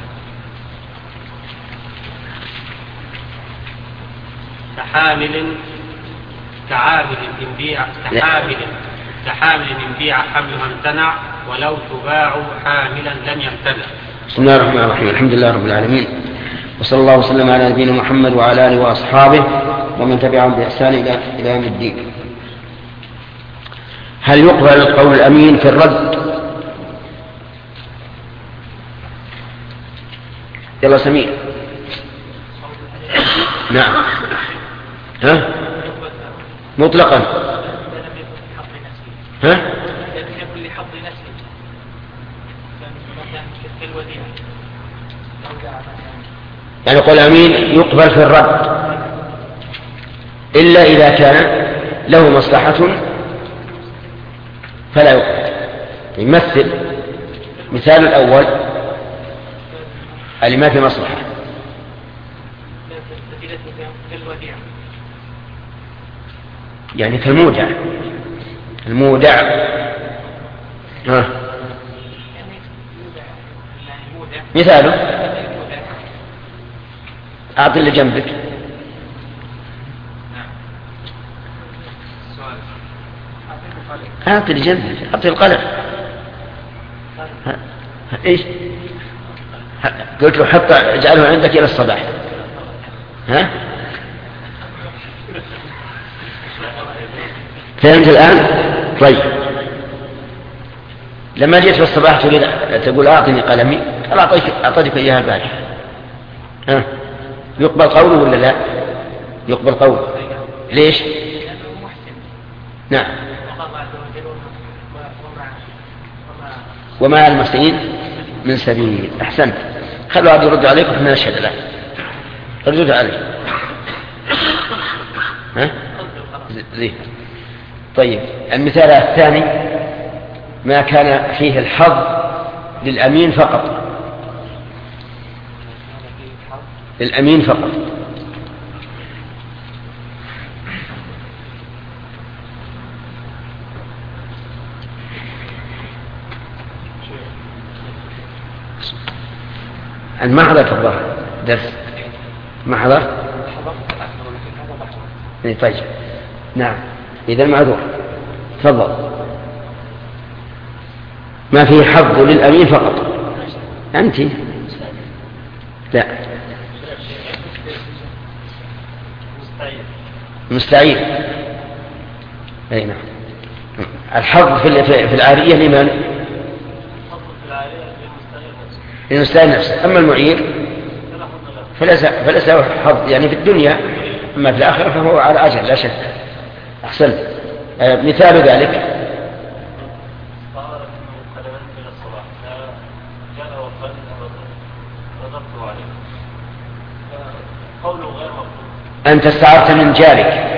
D: كحامل كعامل إن بيع كحامل كحامل إن بيع حملها امتنع، ولو تباع حاملا لم يمتنع.
A: بسم الله الرحمن الرحيم. الحمد لله رب العالمين، وصلى الله وسلم على نبينا محمد وعلى آله وأصحابه ومن تبعهم بإحسان إلى إلى يوم الدين. هل يقبل القول الأمين في الرد؟ يلا سمير. نعم. ها؟ مطلقا. ها؟ يعني قول أمين يقبل في الرد إلا إذا كان له مصلحة فلا يقبل. يمثل مثال الأول اللي ما في مصلحة، يعني كالمودع. المودع ها مثاله أعطي اللي جنبك. أعطي اللي جنبك، أعطي القلم. إيش قلت له حط اجعله عندك إلى الصباح. ها فهمت الآن؟ طيب لما جيت في الصباح تريد تقول أعطني قلمي، قال أعطيك أعطيك إياها البارحة. ها يقبل قوله ولا لا؟ يقبل قوله. ليش؟ نعم. وما المحسنين من سبيل. أحسنت. خلوا عبد يرد عليكم احنا نشهد الآن. ردوا عليه. ها زين. طيب المثال الثاني ما كان فيه الحظ للأمين فقط. للأمين فقط. ما حضرت الظهر درس؟ ما حضرت؟ طيب نعم إذا معذور. تفضل. ما فيه حظ للأمين فقط. أنت لا مستعير. أي نعم. الحظ في في العارية لمن؟ للمستعير نفسه. أما المعير فليس فليس له حظ يعني في الدنيا، أما في الآخرة فهو على أجر لا شك. أحسنت. آه مثال ذلك أنت استعرت من جارك،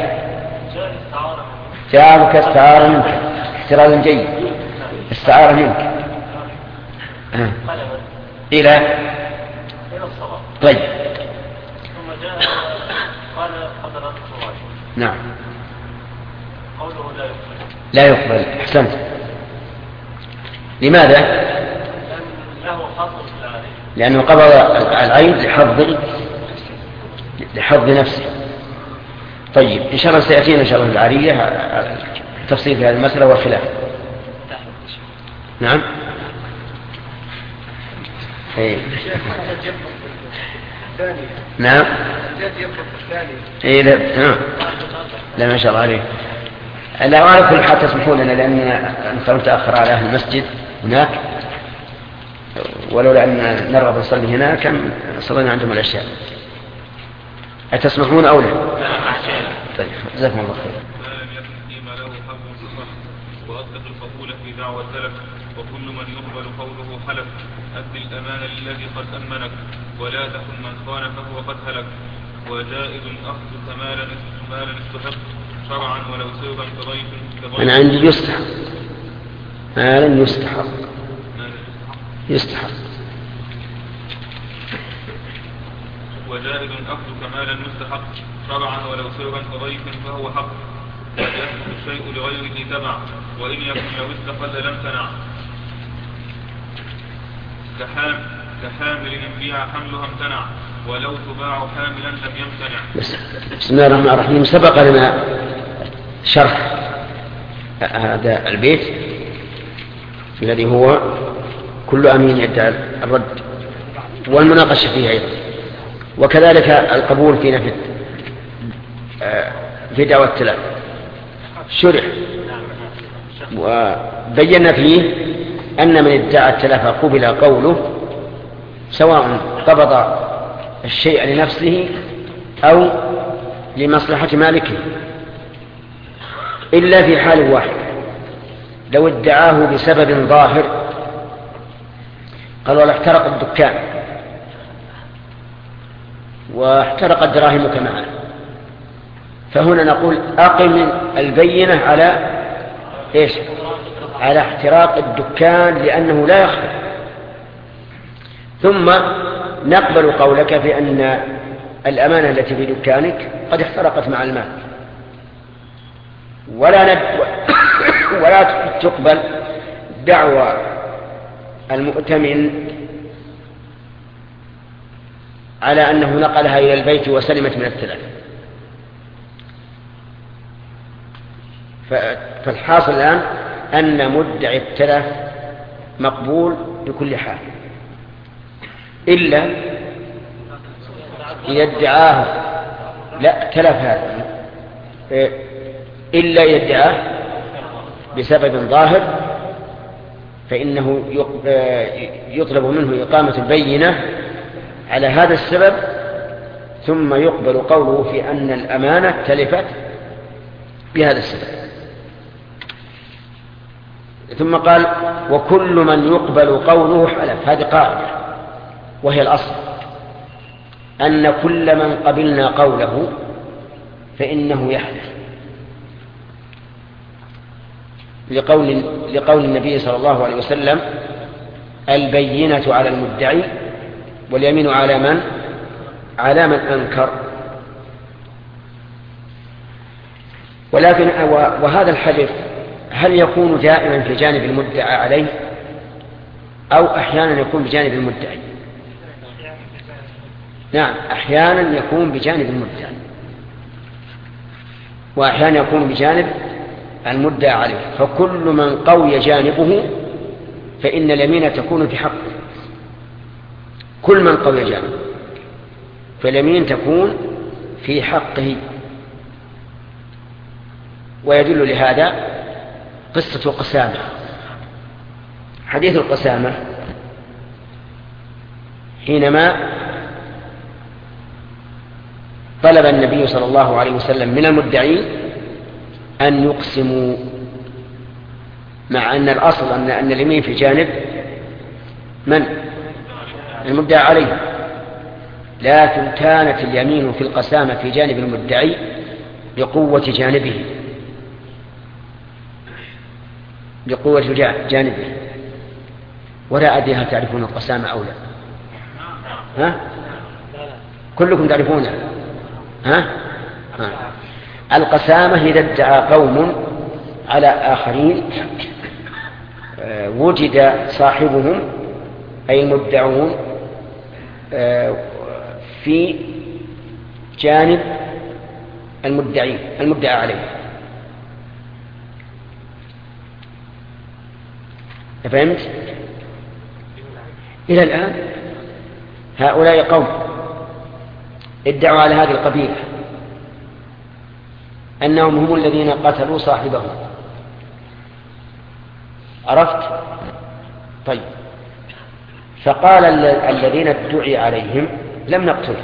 A: جارك استعار منك احتراز جيد، استعار منك آه. إلى
D: إلى الصلاة.
A: طيب
D: ثم جاء قال قد ردت الصلاة.
A: نعم.
D: قوله لا يقبل.
A: لا يقبل. أحسنت. لماذا؟
D: له حظ في العين.
A: لأنه قبض العين لحظ لحظ نفسه. طيب إن شاء الله سيأتينا إن شاء الله العارية تفصيل في هذه المسألة والخلاف. نعم. إيه. نعم. إيه لا. نعم. لا ما شاء الله عليه. لا أعرف كل حال تسمحون لنا لأن نحن نتأخر على أهل المسجد هناك، ولولا أن نرغب نصلي هنا كان صلينا عندهم العشاء. أتسمحون أو لا؟ طيب جزاكم الله خير.
E: ما لم يكن فيما له حق صح وأصدق القبول في دعوى السلف وكل من يقبل قوله حلف أد الأمان للذي قد أمنك ولا تكن من خان فهو قد هلك وجائز أخذ مالا مالا استحق شرعا ولو سرا كضيف
A: أنا عندي يستحق مالا يستحق يستحق
E: وجائز أخذ كمالا مستحق شرعا ولو سرا كضيف فهو حق ويثبت الشيء لغيره تبع وإن يكن لو استقل لم تنع كحام كحامل إن بيع حملها امتنع ولو تباع حاملا لم يمتنع.
A: بسم الله الرحمن الرحيم. سبق لنا شرح هذا البيت الذي هو كل أمين يدعى الرد والمناقشة فيه أيضا، وكذلك القبول في نفي في دعوى التلاف شرح، وبينا فيه أن من ادعى التلاف قبل قوله سواء قبض الشيء لنفسه أو لمصلحة مالكه، إلا في حال واحد لو ادعاه بسبب ظاهر، قال ولا احترق الدكان واحترقت دراهمك معه، فهنا نقول أقم البينة على إيش؟ على احتراق الدكان لأنه لا يخفى، ثم نقبل قولك في أن الأمانة التي في دكانك قد احترقت مع المال، ولا ند... ولا تقبل دعوى المؤتمن على أنه نقلها إلى البيت وسلمت من التلف. فالحاصل الآن أن مدعي التلف مقبول بكل حال إلا إذا ادعاه لا تلف هذا إلا إذا ادعاه بسبب ظاهر، فإنه يطلب منه إقامة البينة على هذا السبب، ثم يقبل قوله في أن الأمانة تلفت بهذا السبب. ثم قال وكل من يقبل قوله حلف. هذه قاعدة وهي الأصل، أن كل من قبلنا قوله فإنه يحلف، لقول, لقول النبي صلى الله عليه وسلم البينة على المدعي واليمين على من؟ على من أنكر. ولكن وهذا الحلف هل يكون دائما في جانب المدعى عليه أو أحيانا يكون بجانب المدعي؟ نعم، أحيانا يكون بجانب المدعي وأحيانا يكون بجانب المدعى عليه، فكل من قوي جانبه فإن اليمين تكون في حقه. كل من قوي جانبه فاليمين تكون في حقه. ويدل لهذا قصة قسامة. حديث القسامة حينما طلب النبي صلى الله عليه وسلم من المدعين أن يقسموا، مع أن الأصل أن, أن اليمين في جانب من؟ المدعى عليه، لكن كانت اليمين في القسامة في جانب المدعي بقوة جانبه بقوة جانبه ولا أدري هل تعرفون القسامة أو لا؟ ها؟ كلكم تعرفونها؟ ها؟ ها؟ القسامة إذا ادعى قوم على آخرين وجد صاحبهم أي المدعون في جانب المدعين المدعى عليه. فهمت؟ إلى الآن هؤلاء قوم ادعوا على هذه القبيلة أنهم هم الذين قتلوا صاحبهم. عرفت؟ طيب، فقال الذين ادعي عليهم لم نقتله.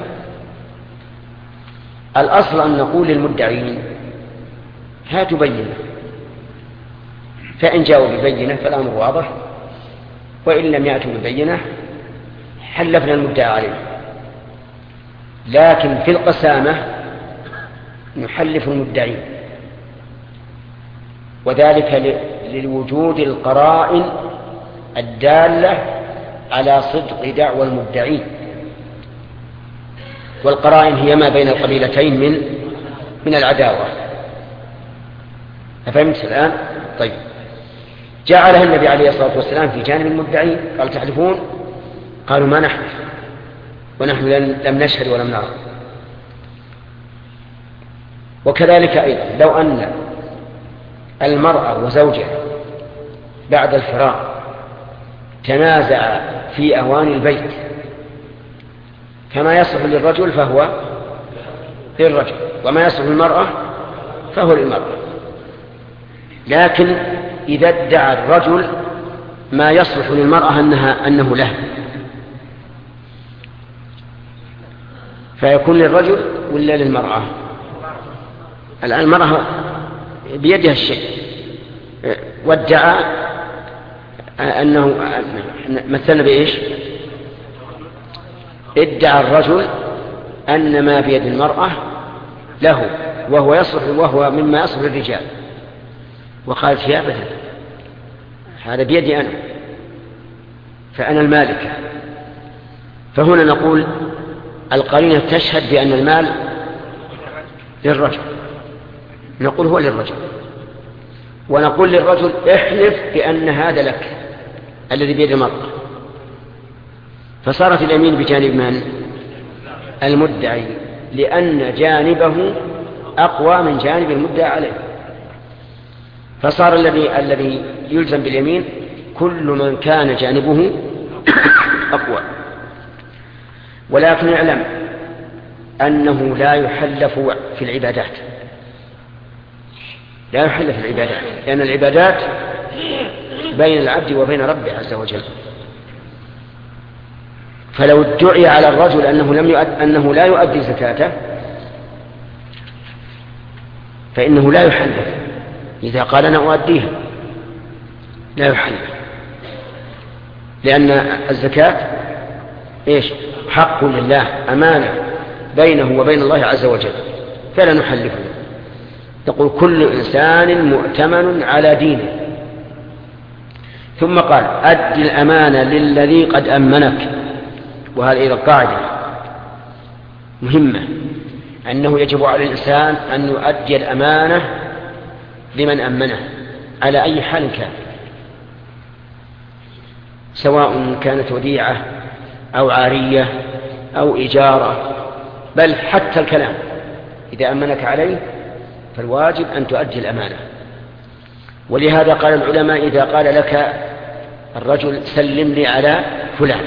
A: الأصل أن نقول للمدعين هاتوا بينة، فإن جاءوا ببينة فالأمر واضح، وإن لم يأتوا ببينة حلفنا المدعى عليه. لكن في القسامة نحلف المدعين، وذلك للوجود القرائن الدالة على صدق دعوى المدعين، والقرائن هي ما بين القبيلتين من من العداوة. أفهمت الآن؟ طيب، جعلها النبي عليه الصلاة والسلام في جانب المدعين، قال تحلفون؟ قالوا ما نحلف، ونحن لم نشهد ولم نرى. وكذلك أيضا لو أن المرأة وزوجها بعد الفراق تنازع في أواني البيت، فما يصلح للرجل فهو للرجل، وما يصلح للمرأة فهو للمرأة. لكن إذا ادعى الرجل ما يصلح للمرأة أنها أنه له، فيكون للرجل ولا للمرأة؟ الآن المرأة بيدها الشيء، وادعى أنه مثلنا بإيش؟ ادعى الرجل أن ما بيد المرأة له، وهو يصلح وهو مما يصلح للرجال، وقالت يا أبدا هذا بيدي أنا، فأنا المالكة. فهنا نقول القرينة تشهد بأن المال للرجل، نقول هو للرجل، ونقول للرجل احلف بأن هذا لك الذي بيد المرأة. فصارت اليمين بجانب من؟ المدعي، لأن جانبه أقوى من جانب المدعى عليه. فصار الذي الذي يلزم باليمين كل من كان جانبه أقوى. ولكن اعلم أنه لا يحلف في العبادات، لا يحلف في العبادات، لأن العبادات بين العبد وبين ربه عز وجل. فلو ادعي على الرجل أنه, لم يؤد أنه لا يؤدي زكاته فإنه لا يحلف. إذا قال أنا أؤديها لا يحلف، لأن الزكاة إيش؟ حق لله، أمانة بينه وبين الله عز وجل، فلا نحلفه. تقول كل إنسان مؤتمن على دينه. ثم قال أد الأمانة للذي قد أمنك. وهذه أيضا قاعدة مهمة، أنه يجب على الإنسان أن يؤدي الأمانة لمن أمنه على أي حال كان، سواء كانت وديعة أو عارية أو إجارة، بل حتى الكلام إذا أمنك عليه فالواجب أن تؤدي الأمانة. ولهذا قال العلماء إذا قال لك الرجل سلم لي على فلان،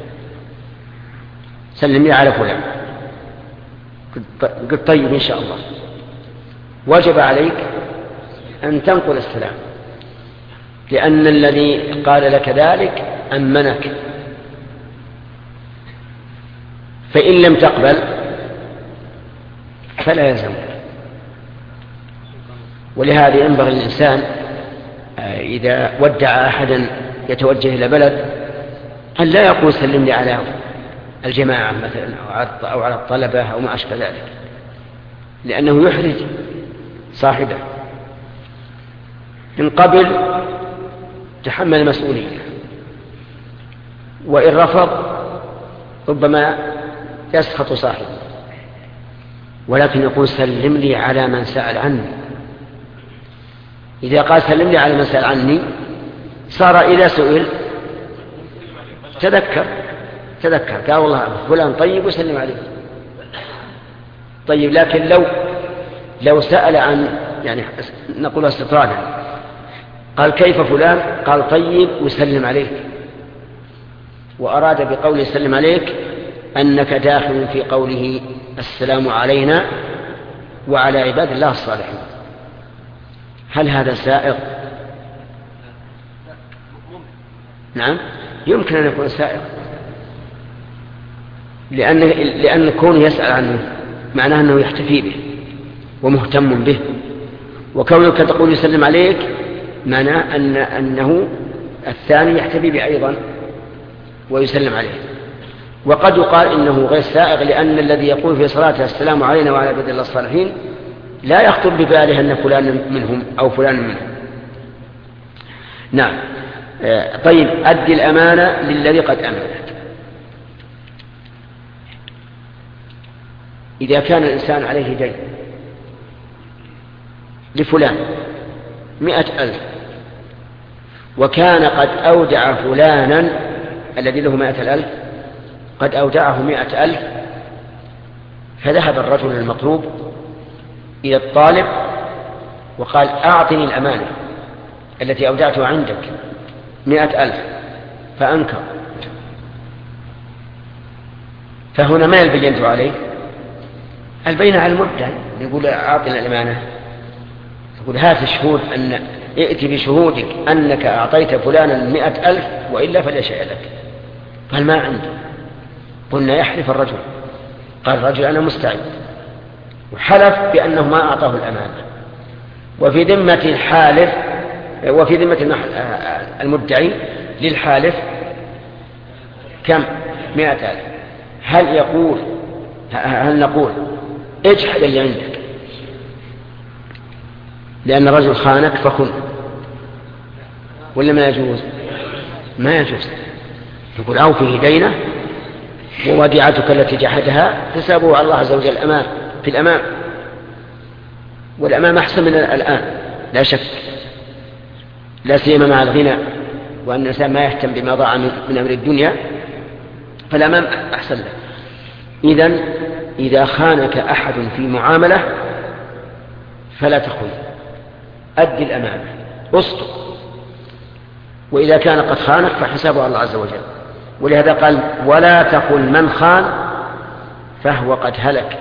A: سلم لي على فلان، قلت طيب إن شاء الله، وجب عليك أن تنقل السلام، لأن الذي قال لك ذلك أمنك. فإن لم تقبل فلا يلزمك. ولهذا ينبغي الإنسان إذا ودع أحدا يتوجه إلى بلد أن لا يقول سلم لي على الجماعة مثلا أو على الطلبة أو ما أشبه ذلك، لأنه يحرج صاحبه. إن قبل تحمل المسؤولية، وإن رفض ربما يسخط صاحبه. ولكن يقول سلم لي على من سأل عني. إذا قال سلم لي على من سأل عني صار إذا سئل تذكر تذكر قال والله فلان طيب وسلم عليه. طيب، لكن لو لو سأل عن يعني نقول استطرادا قال كيف فلان؟ قال طيب وسلم عليك، وأراد بقول يسلم عليك أنك داخل في قوله السلام علينا وعلى عباد الله الصالحين. هل هذا سائغ؟ نعم يمكن أن يكون سائغ، لأن لأن كونه يسأل عنه معناه أنه يحتفي به ومهتم به، وكونك تقول يسلم عليك معناه أن أنه الثاني يحتفي به أيضا ويسلم عليه. وقد يقال إنه غير سائغ، لأن الذي يقول في صلاته السلام علينا وعلى عباد الله الصالحين لا يخطر بباله أن فلان منهم أو فلان منهم. نعم. طيب أدي الأمانة للذي قد أمنك. إذا كان الإنسان عليه دين لفلان مئة ألف، وكان قد أودع فلانا الذي له مئة الألف قد أودعه مئة ألف، فذهب الرجل المطلوب إلى الطالب وقال أعطني الأمانة التي أودعتها عندك مئة ألف، فأنكر، فهنا ما البينة عليه؟ البينة على المدعي، يقول أعطنا الأمانة، يقول هات الشهود، أن ائتي بشهودك أنك أعطيت فلانا مئة ألف وإلا فليشاء لك. قال ما عندي. قلنا يحلف الرجل، قال الرجل أنا مستعد، وحلف بأنه ما أعطاه الأمانة، وفي ذمة الحالف وفي ذمة المدعي للحالف كم؟ مئة ألف. هل يقول هل نقول اجحد اللي عندك لأن الرجل خانك فخن، ولا ما يجوز؟ ما يجوز. يقول أوفه دينه ووديعتك التي جحدها حسابه على الله عز وجل الأمان في الأمام، والأمام أحسن من الآن لا شك، لا سيما مع الغنى وأن الإنسان ما يهتم بما ضاع من أمر الدنيا، فالأمام أحسن له. إذن إذا خانك أحد في معاملة فلا تخن، أدي الأمانة، أصدق، وإذا كان قد خانك فحسابه على الله عز وجل. ولهذا قال ولا تخن من خان فهو قد هلك،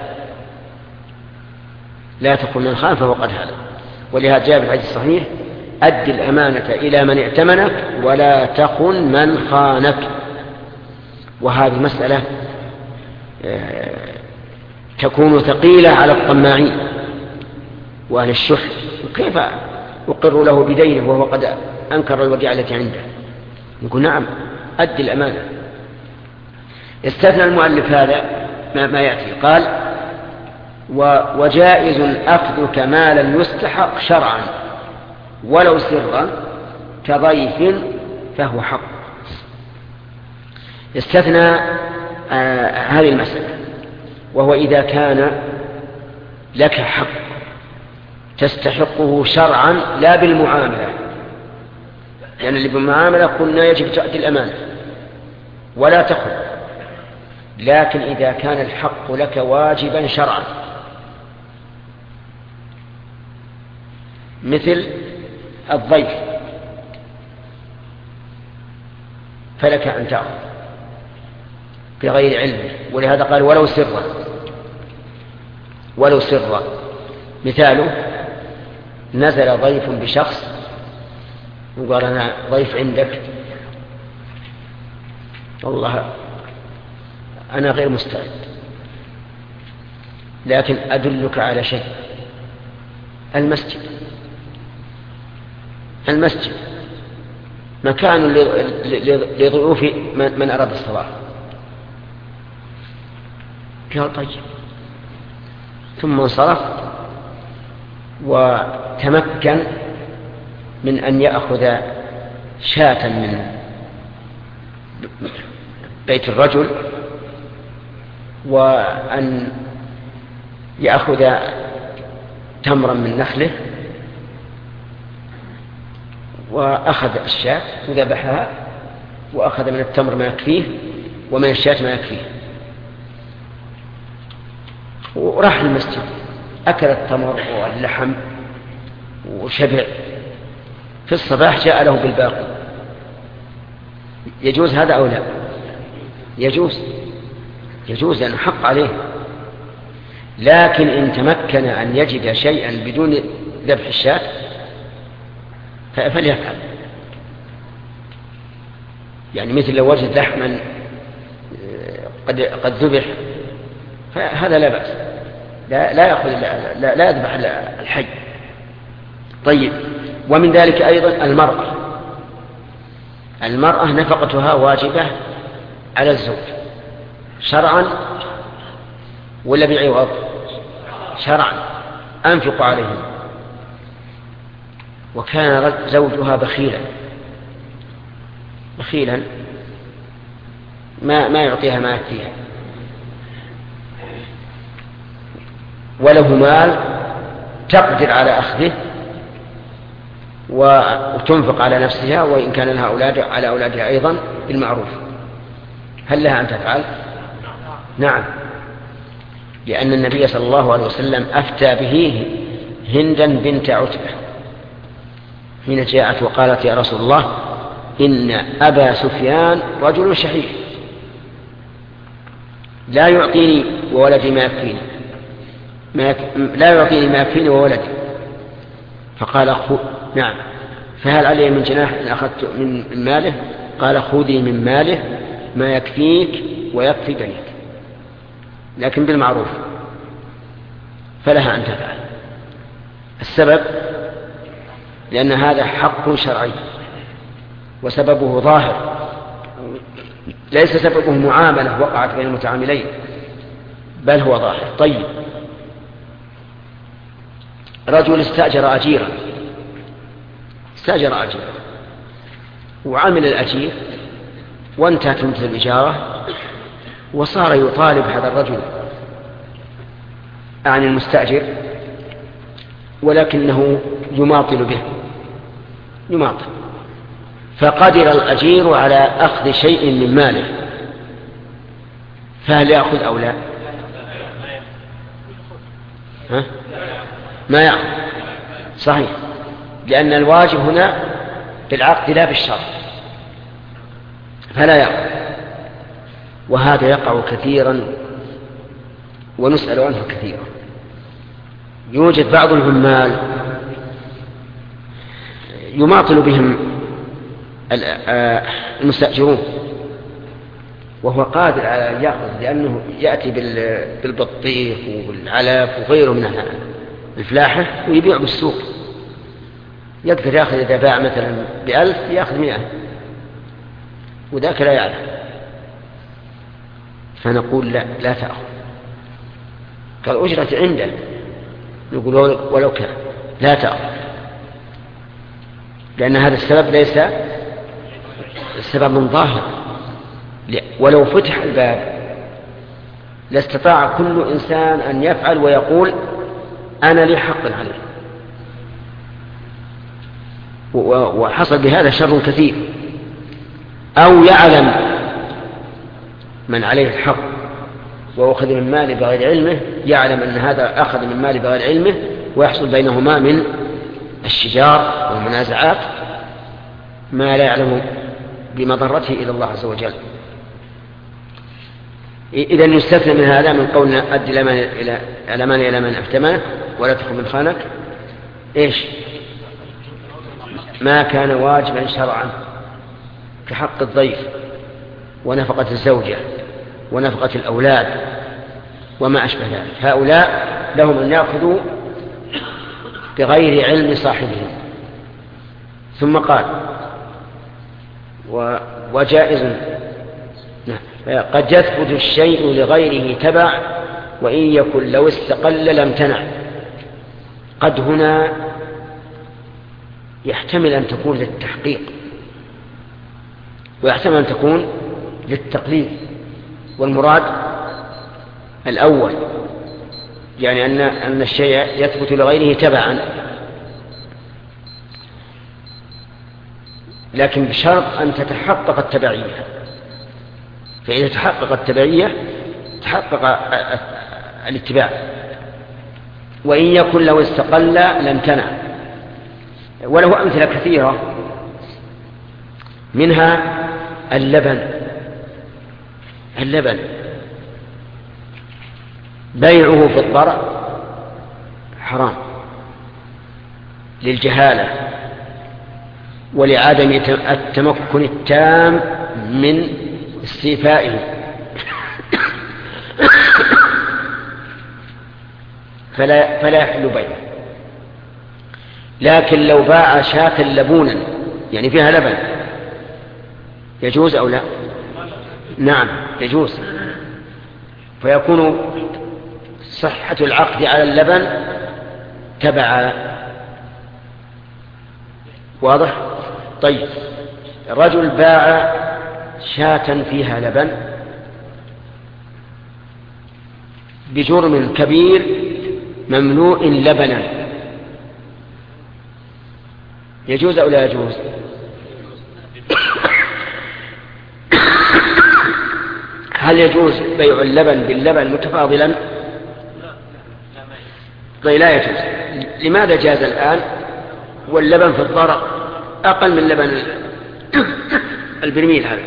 A: لا تخن من خان فهو قد هلك. ولهذا جاء في الحديث الصحيح أدي الأمانة إلى من ائتمنك ولا تخن من خانك. وهذه مسألة تكون ثقيلة على الطماعين وأهل الشح، وكيف أقر له بدينه وهو قد أنكر الوديعة التي عنده؟ نقول نعم أدي الأمانة. استثنى المؤلف هذا ما, ما يأتي، قال وجائز أخذك مالا يستحق شرعا ولو سرا كضيف فهو حق. استثنى آه هذه المسألة، وهو إذا كان لك حق تستحقه شرعا لا بالمعاملة، لأن يعني اللي بالمعاملة قلنا يجب تأتي الأمانة ولا تخل، لكن إذا كان الحق لك واجبا شرعا مثل الضيف فلك أن تأخذ بغير علمه، ولهذا قال ولو سرا. ولو سرا مثاله نزل ضيف بشخص وقال أنا ضيف عندك والله أنا غير مستعد، لكن أدلك على شيء، المسجد المسجد مكان لضيوف من أراد الصلاة. قال طيب، ثم انصرف وتمكن من أن يأخذ شاة من بيت الرجل وأن يأخذ تمرا من نخله، وأخذ الشاة وذبحها وأخذ من التمر ما يكفيه ومن الشاة ما يكفيه، وراح المسجد أكل التمر واللحم وشبع، في الصباح جاء له بالباقي، يجوز هذا أو لا؟ يجوز، يجوز لأنه حق عليه. لكن إن تمكن أن يجد شيئا بدون ذبح الشاة فليفعل. يعني مثل لو وجد لحما قد قد ذبح فهذا لا بأس، لا لا يأخذ لا, لا يذبح الحي. طيب، ومن ذلك أيضا المرأة. المرأة نفقتها واجبة على الزوج شرعا ولا بعوض؟ شرعا، أنفق عليهم. وكان زوجها بخيلا بخيلا ما ما يعطيها ما يكفيها، وله مال تقدر على أخذه وتنفق على نفسها، وإن كان لها أولاد على أولادها أيضا بالمعروف. هل لها أن تفعل؟ نعم، لأن النبي صلى الله عليه وسلم أفتى به هندا بنت عتبة حين جاءت وقالت يا رسول الله إن أبا سفيان رجل شحيح لا يعطيني وولدي ما يكفيني ما يك... لا يعطيني ما يكفيني وولدي. فقال أخو نعم، فهل علي من جناح إن أخذت من ماله؟ قال خذي من ماله ما يكفيك ويكفي بنيك، لكن بالمعروف، فلها أن تفعل. السبب لأن هذا حق شرعي وسببه ظاهر، ليس سببه معاملة وقعت بين المتعاملين، بل هو ظاهر. طيب، رجل استأجر أجيرا استأجر أجيرا وعمل الأجير وانتهت مدة الإجارة، وصار يطالب هذا الرجل عن المستأجر ولكنه يماطل به يماطل فقدر الأجير على أخذ شيء من ماله، فهل يأخذ أو لا؟ ها؟ ما يأخذ، صحيح، لأن الواجب هنا بالعقد لا بالشرط، فلا يأخذ. وهذا يقع كثيرا ونسأل عنه كثيرا. يوجد بعض العمال يماطل بهم المستأجرون وهو قادر على أن يأخذ، لأنه يأتي بالبطيخ والعلف وغيره من الفلاحة ويبيع بالسوق، يقدر يأخذ إذا باع مثلا بألف يأخذ مئة، وذاك لا يعلم. فنقول لا لا تأخذ، كالأجرة عنده نقول ولو كان لا تأخذ، لأن هذا السبب ليس السبب من ظاهر. ولو فتح الباب لاستطاع كل إنسان أن يفعل ويقول أنا لي حق عليه، وحصل بهذا شر كثير. أو يعلم من عليه الحق وأخذ من ماله بغير علمه، يعلم أن هذا أخذ من ماله بغير علمه، ويحصل بينهما من الشجار والمنازعات ما لا يعلم بمضرته إلى الله عز وجل. إذن يستثنى من هذا من قولنا أد الأمان إلى من أفتمنه ولا تخن من خانك إيش؟ ما كان واجبا شرعا كحق الضيف ونفقة الزوجة ونفقة الأولاد وما أشبه ذلك. هؤلاء لهم أن يأخذوا بغير علم صاحبهم. ثم قال وجائز قد يثبت الشيء لغيره تبع وإن يكن لو استقل لم تنع. قد هنا يحتمل أن تكون للتحقيق ويحتمل أن تكون للتقليد، والمراد الأول، يعني أن أن الشيء يثبت لغيره تبعا، لكن بشرط أن تتحقق التبعية. فإذا تحقق التبعية تحقق الاتباع. وإن يكن لو استقل لامتنع. وله أمثلة كثيرة، منها اللبن. اللبن بيعه في الضرع حرام للجهالة ولعدم التمكن التام من استيفائه، فلا, فلا يحل بيعه. لكن لو باع شاة لبونا يعني فيها لبن يجوز أو لا؟ نعم يجوز، فيكون صحة العقد على اللبن تبع. واضح؟ طيب، رجل باع شاة فيها لبن بجرم كبير مملوء لبنا، يجوز أو لا يجوز؟ هل يجوز بيع اللبن باللبن متفاضلا؟ طيب لا يجوز. لماذا جاز الآن واللبن في الضرع أقل من لبن البرميل هذا؟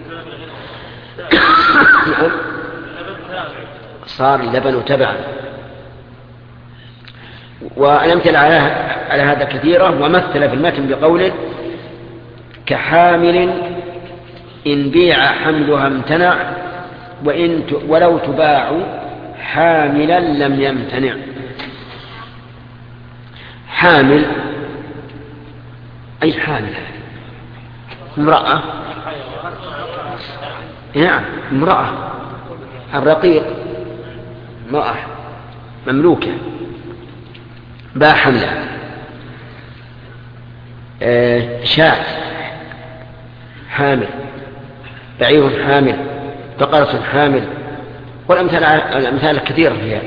A: صار اللبن تبعا. والأمثلة على هذا كثيرة، ومثل في المتن بقوله كحامل إن بيع حملها امتنع وإن ولو تباع حاملا لم يمتنع. حامل أي حامل؟ امرأة. نعم امرأة. الرقيق امرأة مملوكة باع حملها. آه شاة حامل، بعير حامل، بقرة حامل، والأمثال الأمثال الكثيرة فيها.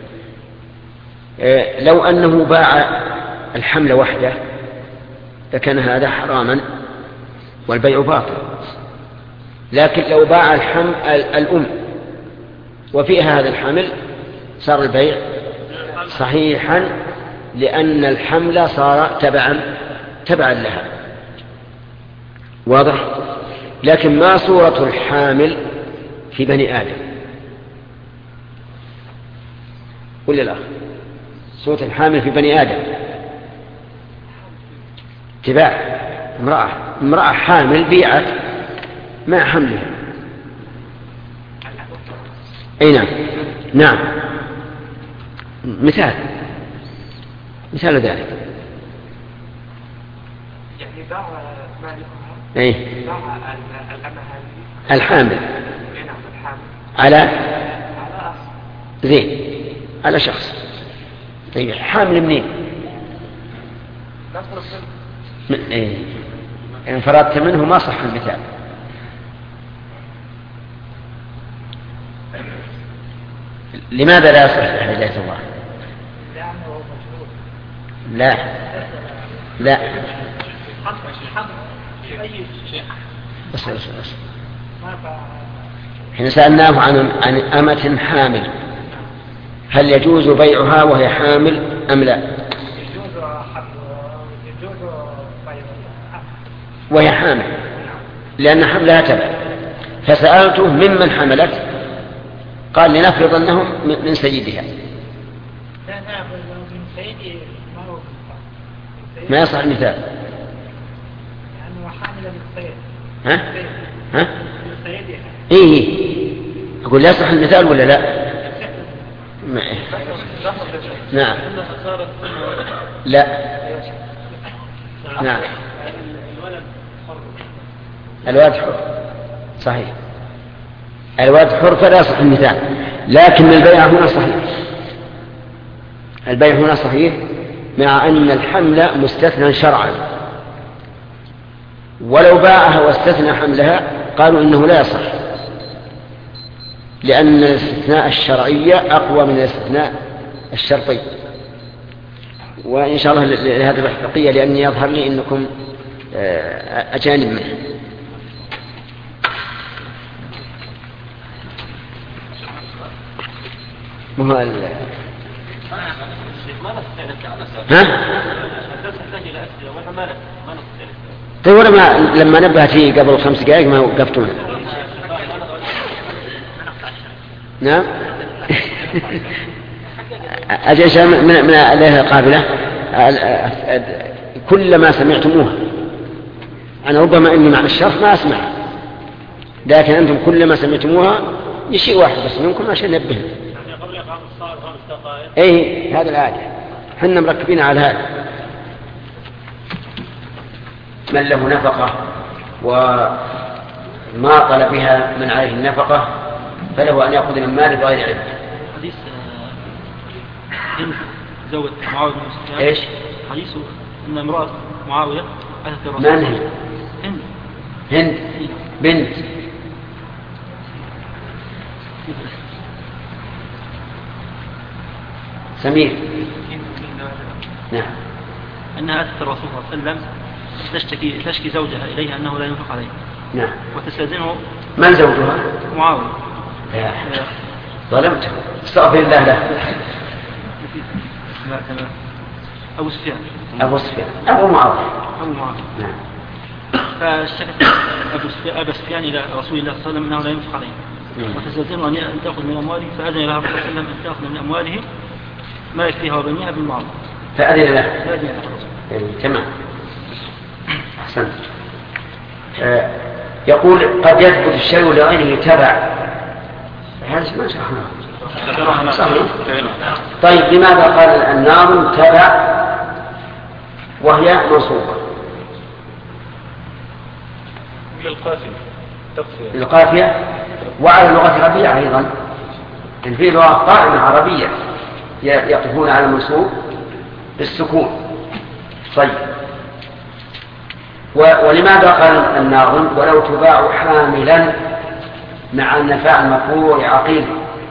A: آه لو أنه باع الحمل وحده لكان هذا حراما والبيع باطل. لكن لو باع الحم الأم وفيها هذا الحمل صار البيع صحيحا، لأن الحمل صار تبعا تبعا لها. واضح؟ لكن ما صورة الحامل في بني آدم؟ قل الأخ، صورة الحامل في بني آدم اتباع امرأة امرأة حامل بيعت مع حملها. أي نعم نعم مثال مثال ذلك.
C: يعني باع مالكها
A: أي
C: باع الأمة هذه
A: الحامل على
C: على
A: زين على شخص. طيب حامل منين؟ من إيه؟ إن فرضت منه ما صح المثال. لماذا لا يصح هداية الله؟ لا لا بس بس بس حين سألناه عن عن أمة حامل هل يجوز بيعها وهي حامل أم لا؟ وهي حامل لأن حملها تبع. فسألته ممن حملت؟ قال لنفرض أنهم من سيدها. ما يصح المثال. ها؟ ها؟ إيه أقول لا يصح المثال ولا لا؟ ما إيه؟ نعم لا نعم الواد حر صحيح، الواد حر فلا يصح المثال، لكن البيع هنا صحيح. البيع هنا صحيح مع أن الحمل مستثنى شرعا، ولو باعها واستثنى حملها قالوا إنه لا يصح، لأن الاستثناء الشرعي أقوى من الاستثناء الشرطي. وإن شاء الله لهذا البحث بقية، لأني يظهر لي أنكم أجانب منه. ما هو ها؟ طيب ولا ما لما نبهت فيه قبل خمس دقائق ما وقفتون؟ نعم. أجل من من عليها قابلة كلما سمعتموها. أنا ربما إني مع الشرح ما أسمع، لكن أنتم كلما سمعتموها شيء واحد بس منكم عشان نبه. أي هذا العادة، حنا مركبين على هذا. من له نفقة وما قال بها من عليه النفقة فله أن يأخذ من ماله بغير علم.
F: حديث هند زوج معاوية بن سفيان.
A: إيش؟
F: حديث أن امرأة معاوية أتت الرسول.
A: من هند؟
F: هند
A: هند بنت سمير. نعم.
F: أنها أتت الرسول صلى الله عليه وسلم تشتكي تشكي زوجها إليها أنه لا ينفق عليه.
A: نعم.
F: وتستأذنه.
A: من زوجها؟
F: معاوية.
A: يا ظلمته، استغفر الله له.
F: لا تمام. أبو سفيان.
A: أبو سفيان أبو معاوية.
F: أبو معاوية.
A: نعم.
F: فاشتكت أبو سفيان أبا سفيان إلى رسول الله صلى الله عليه وسلم أنه لا ينفق عليه. وتستأذنه أن تأخذ من أمواله، فأذن لها الرسول صلى الله عليه وسلم أن تأخذ من أمواله ما يكفيها وبنيها بالمعروف.
A: فأذن له.
F: فأذن له.
A: تمام. أحسنت. آه يقول قد يثبت الشيء لغيره تبع. هذا ما شرحناه. صحيح. طيب لماذا قال النار تبع وهي منصوبة؟
E: للقافية.
A: القافية وعلى اللغة العربية أيضا، إن في لغة قائمة عربية يقفون على المنصوب بالسكون. طيب ولماذا قال الناظم ولو تباع حاملا مع النفاع المفروع عقيل؟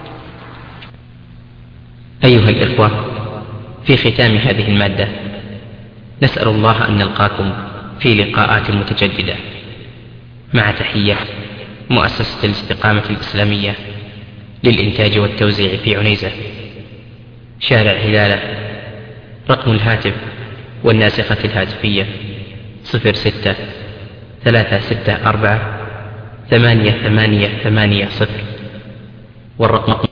G: أيها الإخوة، في ختام هذه المادة نسأل الله أن نلقاكم في لقاءات متجددة، مع تحية مؤسسة الاستقامة الإسلامية للإنتاج والتوزيع في عنيزة، شارع هلالة. رقم الهاتف والناسخة الهاتفية صفر ستة ثلاثة ستة أربعة ثمانية ثمانية ثمانية صفر، والرقم